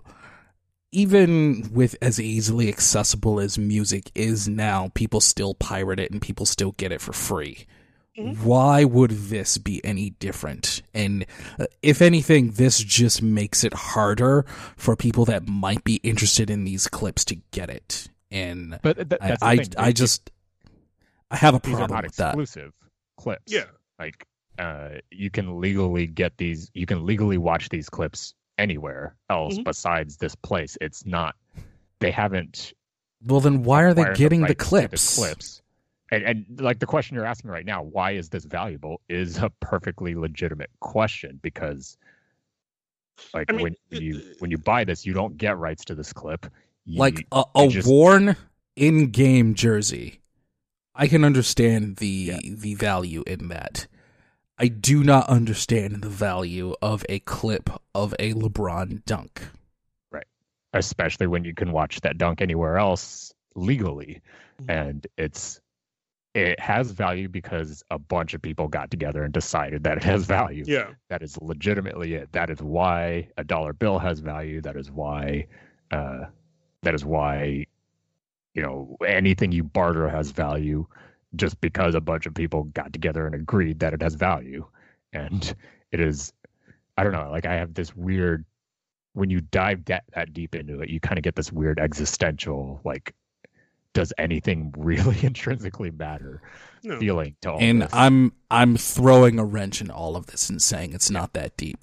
even with as easily accessible as music is now, people still pirate it and people still get it for free. Mhm. why would this be any different? And uh, if anything, this just makes it harder for people that might be interested in these clips to get it. And But th- I, that's the I, thing. I just I have a These are problem not with that. exclusive clips. Yeah. Like uh, you can legally get these. You can legally watch these clips anywhere else Mhm. besides this place. It's not. They haven't. Well, then why are they acquired getting the rights to clips? clips. And, and like the question you're asking right now, why is this valuable, is a perfectly legitimate question, because like I mean, when you when you buy this, you don't get rights to this clip. You, Like a, you a just- worn in-game jersey, I can understand the Yeah. the value in that. I do not understand the value of a clip of a LeBron dunk. especially when you can watch that dunk anywhere else legally, Mhm. and it's it has value because a bunch of people got together and decided that it has value. Yeah. That is legitimately it. That is why a dollar bill has value. That is why, uh, that is why, you know, anything you barter has value, just because a bunch of people got together and agreed that it has value. And it is, I don't know, like I have this weird, when you dive that, that deep into it, you kind of get this weird existential, like, does anything really intrinsically matter No. feeling to all And this. I'm I'm throwing a wrench in all of this and saying it's not that deep.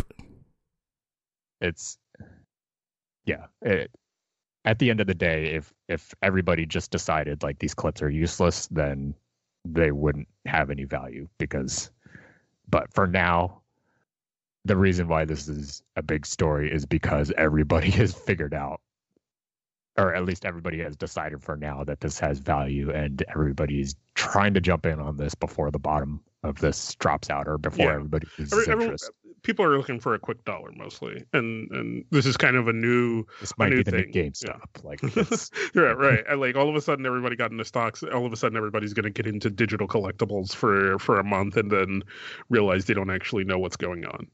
It's yeah it, at the end of the day, if if everybody just decided like these clips are useless, then they wouldn't have any value. Because but for now, the reason why this is a big story is because everybody has figured out, or at least everybody has decided for now, that this has value, and everybody's trying to jump in on this before the bottom of this drops out, or before Yeah. everybody loses Every- everyone- interest. people are looking for a quick dollar mostly, and and this is kind of a new. This might new be the new thing, GameStop. Like it's, Yeah, right. And like all of a sudden, everybody got into stocks. All of a sudden, everybody's going to get into digital collectibles for for a month, and then realize they don't actually know what's going on.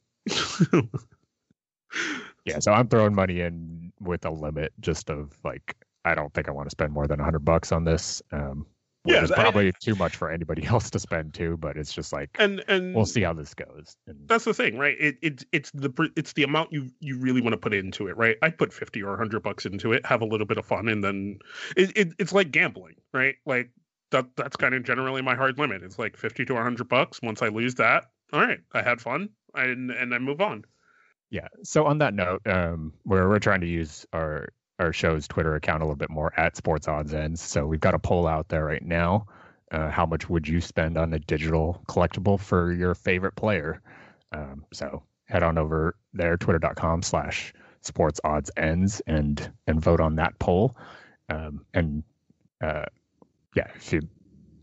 yeah, so I'm throwing money in with a limit, just of like, I don't think I want to spend more than a hundred bucks on this. Um, which Yeah, is I- probably too much for anybody else to spend too. But it's just like, and and we'll see how this goes. And that's the thing, right? It, it it's the pr- it's the amount you you really want to put into it, right? I'd put fifty or a hundred bucks into it, have a little bit of fun, and then it, it it's like gambling, right? Like that that's kind of generally my hard limit. It's like fifty to a hundred bucks. Once I lose that, all right, I had fun, and and I move on. yeah. So on that note, um, we're we're trying to use our our show's Twitter account a little bit more at Sports Odds Ends. So we've got a poll out there right now. Uh, how much would you spend on a digital collectible for your favorite player? Um, so head on over there, twitter.com slash sports odds ends, and and vote on that poll. Um, and uh, yeah, if you,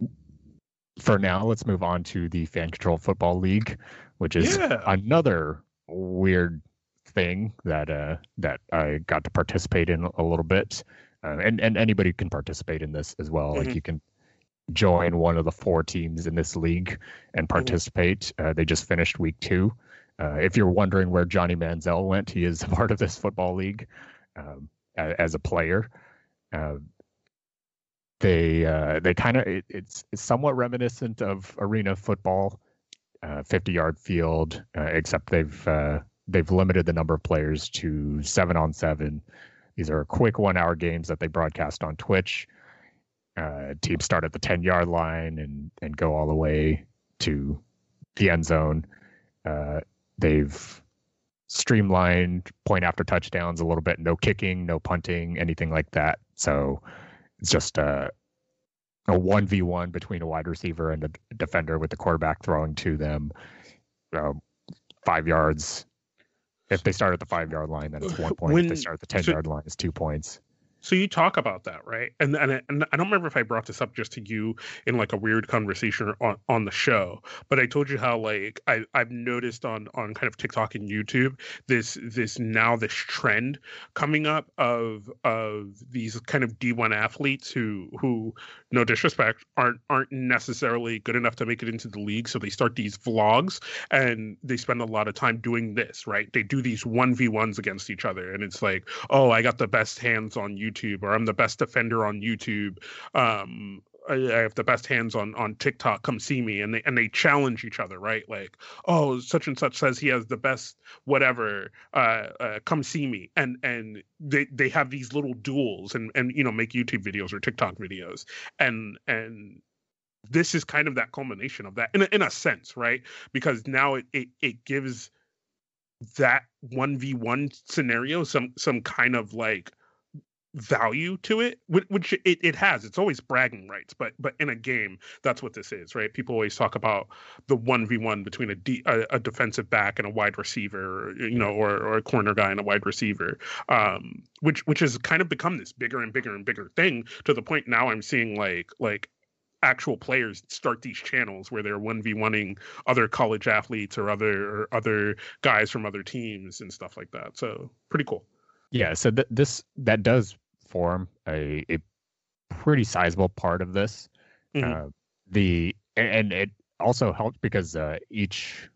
for now, let's move on to the Fan Control Football League, which is Yeah. another weird thing that uh, that I got to participate in a little bit. Uh, and, and anybody can participate in this as well. Mhm. Like you can join one of the four teams in this league and participate. Uh, they just finished week two. Uh, if you're wondering where Johnny Manziel went, he is a part of this football league um, a- as a player. Uh, they uh, they kind of it, it's, it's somewhat reminiscent of arena football, uh, fifty yard field, uh, except they've uh, they've limited the number of players to seven on seven. These are quick one hour games that they broadcast on Twitch. Uh, teams start at the ten yard line and and go all the way to the end zone. Uh, they've streamlined point after touchdowns a little bit. No kicking, no punting, anything like that. So it's just a a one v one between a wide receiver and a defender, with the quarterback throwing to them. Uh, five yards. If they start at the five yard line, then it's one point. When- if they start at the ten so- yard line, it's two points. So you talk about that, right? And and I- and I don't remember if I brought this up just to you in like a weird conversation on, on the show, but I told you how like I I've noticed on on kind of TikTok and YouTube this this now this trend coming up of of these kind of D one athletes who who no disrespect aren't aren't necessarily good enough to make it into the league, so they start these vlogs and they spend a lot of time doing this, right? They do these one v ones against each other, and it's like, oh, I got the best hands on YouTube, or I'm the best defender on YouTube. Um, I I have the best hands on on TikTok. Come see me, and they and they challenge each other, right? Like, oh, such and such says he has the best whatever. Uh, uh come see me, and and they they have these little duels, and and you know make YouTube videos or TikTok videos, and and this is kind of that culmination of that in a, in a sense, right? Because now it it, it gives that one v one scenario some some kind of like value to it, which, which it, it has. It's always bragging rights, but but in a game, that's what this is, right? People always talk about the one v one between a, D, a, a defensive back and a wide receiver, you know, or or a corner guy and a wide receiver, um, which which has kind of become this bigger and bigger and bigger thing to the point now I'm seeing like like actual players start these channels where they're one v one-ing other college athletes or other or other guys from other teams and stuff like that. So pretty cool. Yeah, so th- this that does form a, a pretty sizable part of this. Mm-hmm. Uh, the and, and it also helps because uh, each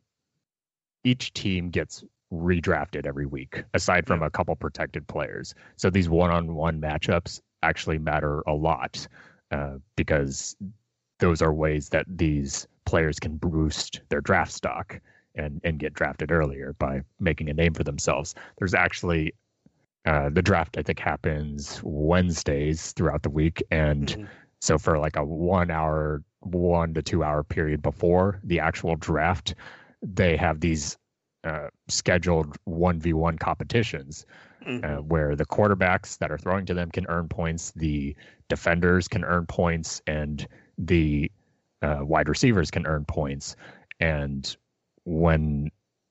each team gets redrafted every week, aside from Yeah. a couple protected players. So these one-on-one matchups actually matter a lot uh, because those are ways that these players can boost their draft stock and and get drafted earlier by making a name for themselves. There's actually Uh, the draft, I think, happens Wednesdays throughout the week. And Mm-hmm. so for like a one hour, one to two hour period before the actual draft, they have these uh, scheduled one v one competitions Mm-hmm. uh, where the quarterbacks that are throwing to them can earn points, the defenders can earn points, and the uh, wide receivers can earn points. And when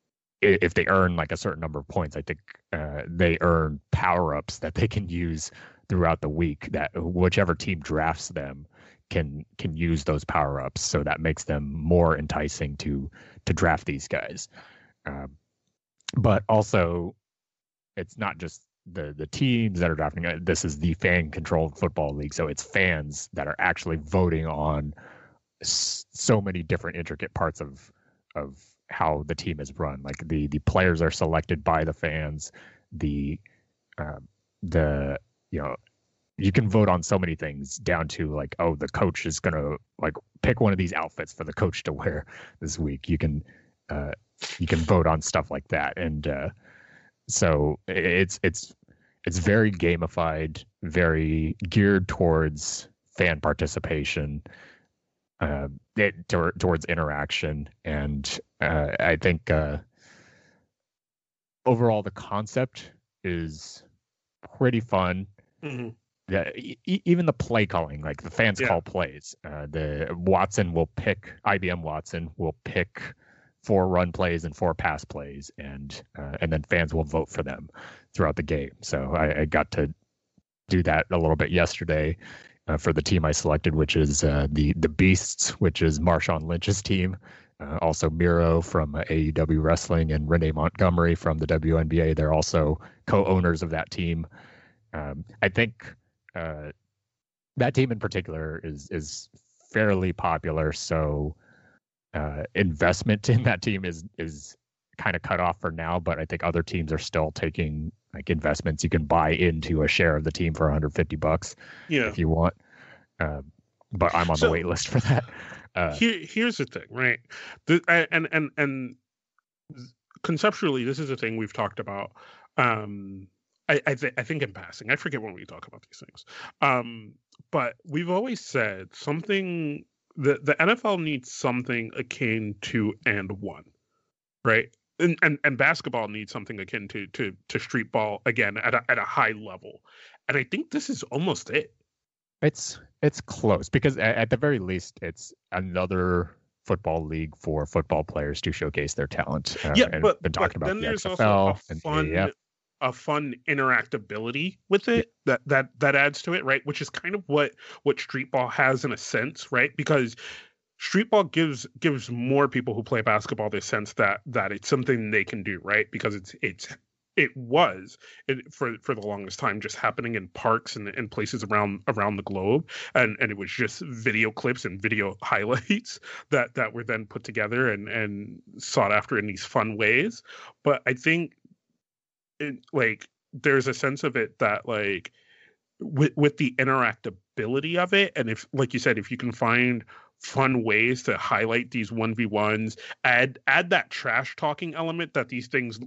if they earn like a certain number of points, I think uh, they earn power ups that they can use throughout the week. That whichever team drafts them can can use those power ups, so that makes them more enticing to to draft these guys. Um, but also, it's not just the the teams that are drafting. This is the fan controlled football league, so it's fans that are actually voting on so many different intricate parts of of how the team is run. Like the the players are selected by the fans. The uh, the you know you can vote on so many things down to like, oh, the coach is gonna like pick one of these outfits for the coach to wear this week. You can uh, you can vote on stuff like that, and uh, so it's it's it's very gamified, very geared towards fan participation. Uh, it, tor- towards interaction, and uh, I think uh, overall the concept is pretty fun. Mm-hmm. The, e- even the play calling, like the fans Yeah. call plays. Uh, the Watson will pick I B M Watson will pick four run plays and four pass plays, and uh, and then fans will vote for them throughout the game. So I, I got to do that a little bit yesterday. Uh, for the team I selected, which is uh, the the Beasts, which is Marshawn Lynch's team. Uh, also Miro from uh, A E W Wrestling and Renee Montgomery from the W N B A. They're also co-owners of that team. Um, I think uh, that team in particular is is fairly popular. So uh, investment in that team is is kind of cut off for now. But I think other teams are still taking like investments. You can buy into a share of the team for one hundred fifty bucks Yeah. if you want. Uh, but I'm on So- the wait list for that. Uh, Here, here's the thing, right? The, and and and conceptually, this is a thing we've talked about. Um, I I, th- I think in passing, I forget when we talk about these things. Um, but we've always said something. The the N F L needs something akin to and one, right? And, and and basketball needs something akin to to to street ball again at a, at a high level, and I think this is almost it. It's it's close because at, at the very least, it's another football league for football players to showcase their talent. Uh, Yeah, and but, been but talking about then the there's X F L also a and fun A A F. a fun interactability with it that that that adds to it, right? Which is kind of what what street ball has in a sense, right? Because street ball gives gives more people who play basketball this sense that that it's something they can do, right? Because it's it's it was it, for for the longest time just happening in parks and, and places around around the globe, and and it was just video clips and video highlights that that were then put together and and sought after in these fun ways. But I think it, like there's a sense of it that like with with the interactability of it, and if, like you said, if you can find fun ways to highlight these one v ones, add add that trash talking element that these things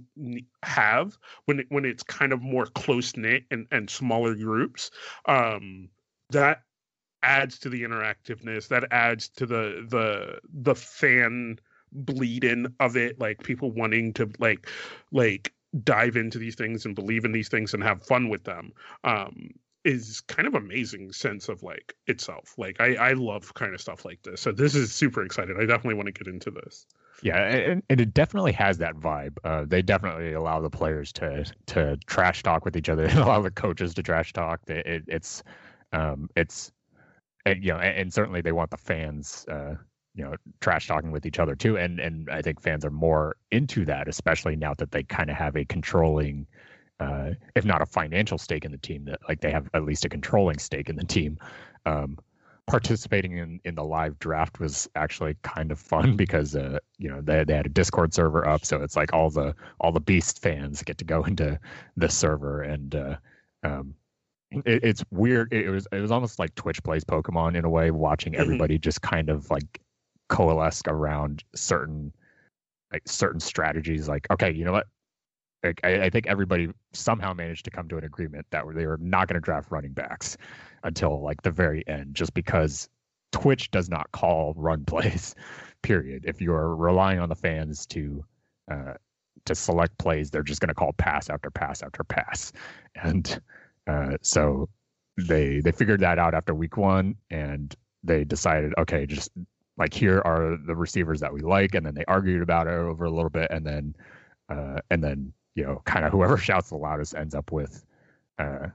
have when it, when it's kind of more close knit and, and smaller groups, um, that adds to the interactiveness, that adds to the the the fan bleed in of it, like people wanting to like like dive into these things and believe in these things and have fun with them. Um, is kind of amazing sense of like itself. Like I, I love kind of stuff like this. So this is super excited. I definitely want to get into this. Yeah, and, and it definitely has that vibe. Uh, they definitely allow the players to to trash talk with each other. They allow the coaches to trash talk. It, it, it's um, it's and, you know, and, and certainly they want the fans uh, you know, trash talking with each other too. And and I think fans are more into that, especially now that they kind of have a controlling, uh, if not a financial stake in the team, that like they have at least a controlling stake in the team. Um, participating in, in the live draft was actually kind of fun because uh, you know they they had a Discord server up, so it's like all the all the Beast fans get to go into the server, and uh, um, it, it's weird. It was it was almost like Twitch plays Pokemon in a way, watching everybody mm-hmm. just kind of like coalesce around certain like certain strategies. Like, okay, you know what? Like, I, I think everybody somehow managed to come to an agreement that they were not going to draft running backs until like the very end, just because Twitch does not call run plays, period. If you're relying on the fans to uh, to select plays, they're just going to call pass after pass after pass. And uh, so they they figured that out after week one, and they decided, okay, just like here are the receivers that we like, and then they argued about it over a little bit, and then uh, and then you know, kind of whoever shouts the loudest ends up with uh,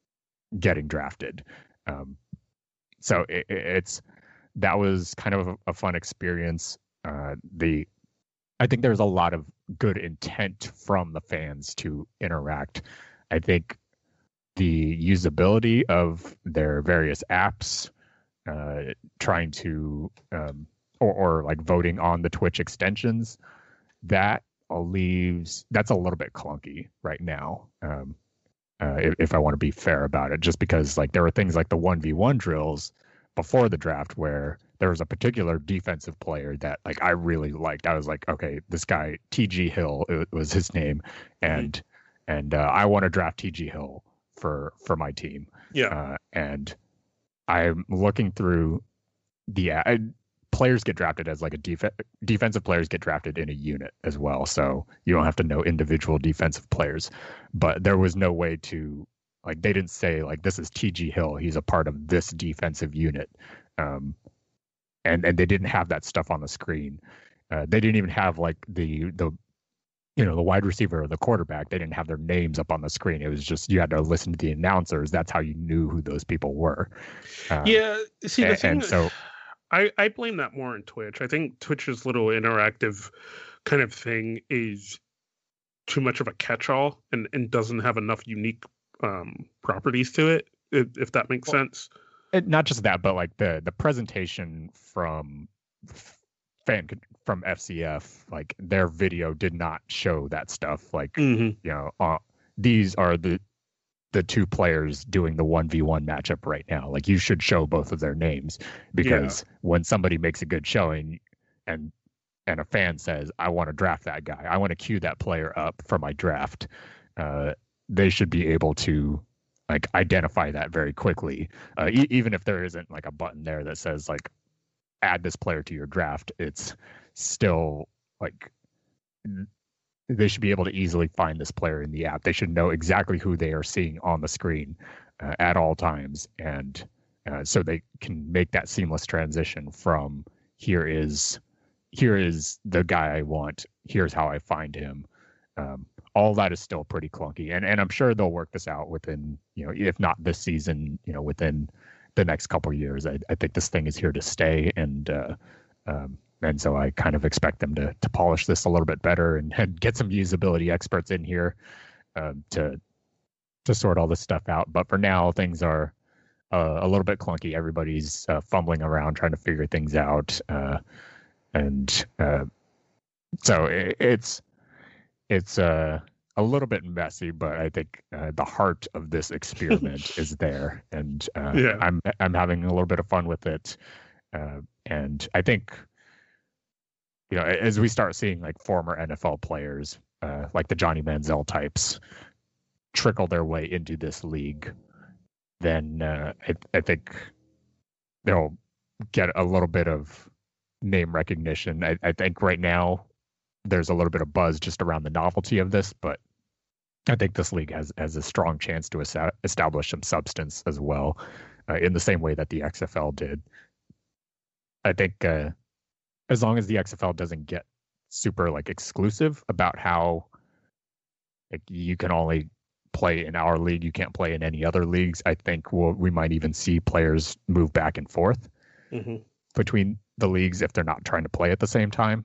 getting drafted. Um, so it, it's that was kind of a, a fun experience. Uh, the I think there's a lot of good intent from the fans to interact. I think the usability of their various apps, uh, trying to um, or, or like voting on the Twitch extensions, that leaves that's a little bit clunky right now. Um, uh, if, if I want to be fair about it, just because like there were things like the one v one drills before the draft where there was a particular defensive player that like I really liked. I was like, okay, this guy T G Hill, it was his name, and mm-hmm. and uh, I want to draft T G Hill for for my team. Yeah, uh, and I'm looking through the uh, players get drafted as like a def- defensive players get drafted in a unit as well. So you don't have to know individual defensive players, but there was no way to like, they didn't say like, this is T G Hill, he's a part of this defensive unit. Um, and, and they didn't have that stuff on the screen. Uh, they didn't even have like the, the, you know, the wide receiver or the quarterback. They didn't have their names up on the screen. It was just, you had to listen to the announcers. That's how you knew who those people were. Uh, yeah. See, the and, thing and so, I, I blame that more on Twitch. I think Twitch's little interactive kind of thing is too much of a catch-all and, and doesn't have enough unique um, properties to it, if, if that makes well, sense. It, not just that, but like the the presentation from fan from F C F, like their video did not show that stuff. Like mm-hmm. you know, uh, these are the the two players doing the one v one matchup right now. Like you should show both of their names, because yeah. when somebody makes a good showing and and a fan says, I want to draft that guy, I want to queue that player up for my draft, uh, they should be able to like identify that very quickly. Uh, e- even if there isn't like a button there that says like add this player to your draft, it's still like they should be able to easily find this player in the app. They should know exactly who they are seeing on the screen uh, at all times. And uh, so they can make that seamless transition from here is, here is the guy I want, here's how I find him. Um, all that is still pretty clunky. And, and I'm sure they'll work this out within, you know, if not this season, you know, within the next couple of years. I, I think this thing is here to stay. And, uh, um, And so I kind of expect them to to polish this a little bit better and, and get some usability experts in here uh, to to sort all this stuff out. But for now, things are uh, a little bit clunky. Everybody's uh, fumbling around trying to figure things out, uh, and uh, so it, it's it's uh, a little bit messy, but I think uh, the heart of this experiment is there, and uh, Yeah. I'm I'm having a little bit of fun with it, uh, and I think, you know, as we start seeing like former N F L players, uh, like the Johnny Manziel types, trickle their way into this league, then uh, I, I think they'll get a little bit of name recognition. I, I think right now there's a little bit of buzz just around the novelty of this, but I think this league has has a strong chance to esa- establish some substance as well, uh, in the same way that the X F L did. I think uh, as long as the X F L doesn't get super like exclusive about how like you can only play in our league, you can't play in any other leagues, I think we'll, we might even see players move back and forth Mm-hmm. between the leagues if they're not trying to play at the same time.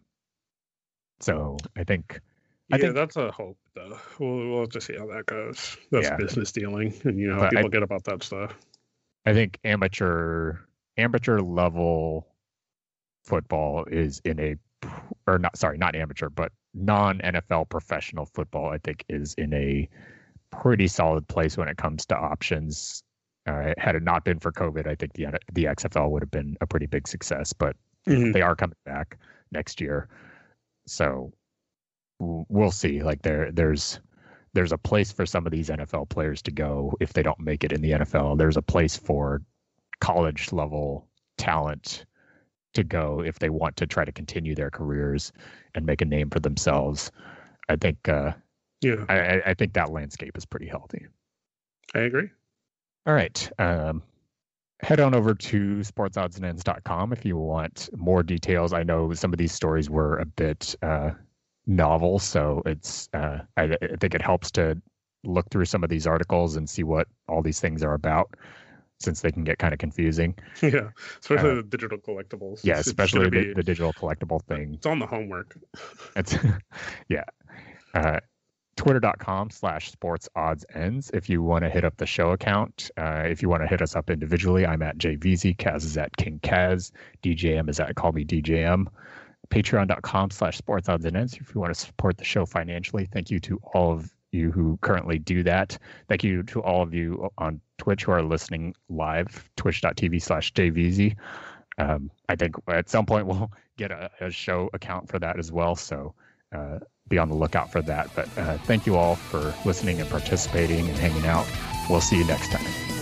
So I think, I yeah, think that's a hope, though. We'll, we'll have to see how that goes. That's Yeah. business dealing, and you know how But people I- get about that stuff. I think amateur amateur level football is in a or not sorry not amateur but non N F L professional football, I think, is in a pretty solid place when it comes to options. Uh, had it not been for COVID, I think the the X F L would have been a pretty big success, but Mhm. they are coming back next year, so w- we'll see. Like there there's there's a place for some of these N F L players to go if they don't make it in the N F L. There's a place for college level talent to go if they want to try to continue their careers and make a name for themselves. I think uh, Yeah, I, I- I think that landscape is pretty healthy. I agree. All right. Um, head on over to sports odds and ends dot com if you want more details. I know some of these stories were a bit uh, novel, so it's uh, I, I think it helps to look through some of these articles and see what all these things are about, since they can get kind of confusing. Yeah, especially Uh, the digital collectibles. Yeah, It's- it's especially gonna the, be- the digital collectible thing. It's on the homework. It's yeah. Uh, Twitter.com slash sports odds ends. If you want to hit up the show account, uh, if you want to hit us up individually, I'm at J V Z, Kaz is at King Kaz, D J M is at Call Me D J M. Patreon.com slash sports odds and ends. If you want to support the show financially, thank you to all of you who currently do that. Thank you to all of you on Twitch who are listening live, twitch.tv slash JVZ. Um, I think at some point we'll get a, a show account for that as well. So uh, be on the lookout for that. But uh, thank you all for listening and participating and hanging out. We'll see you next time.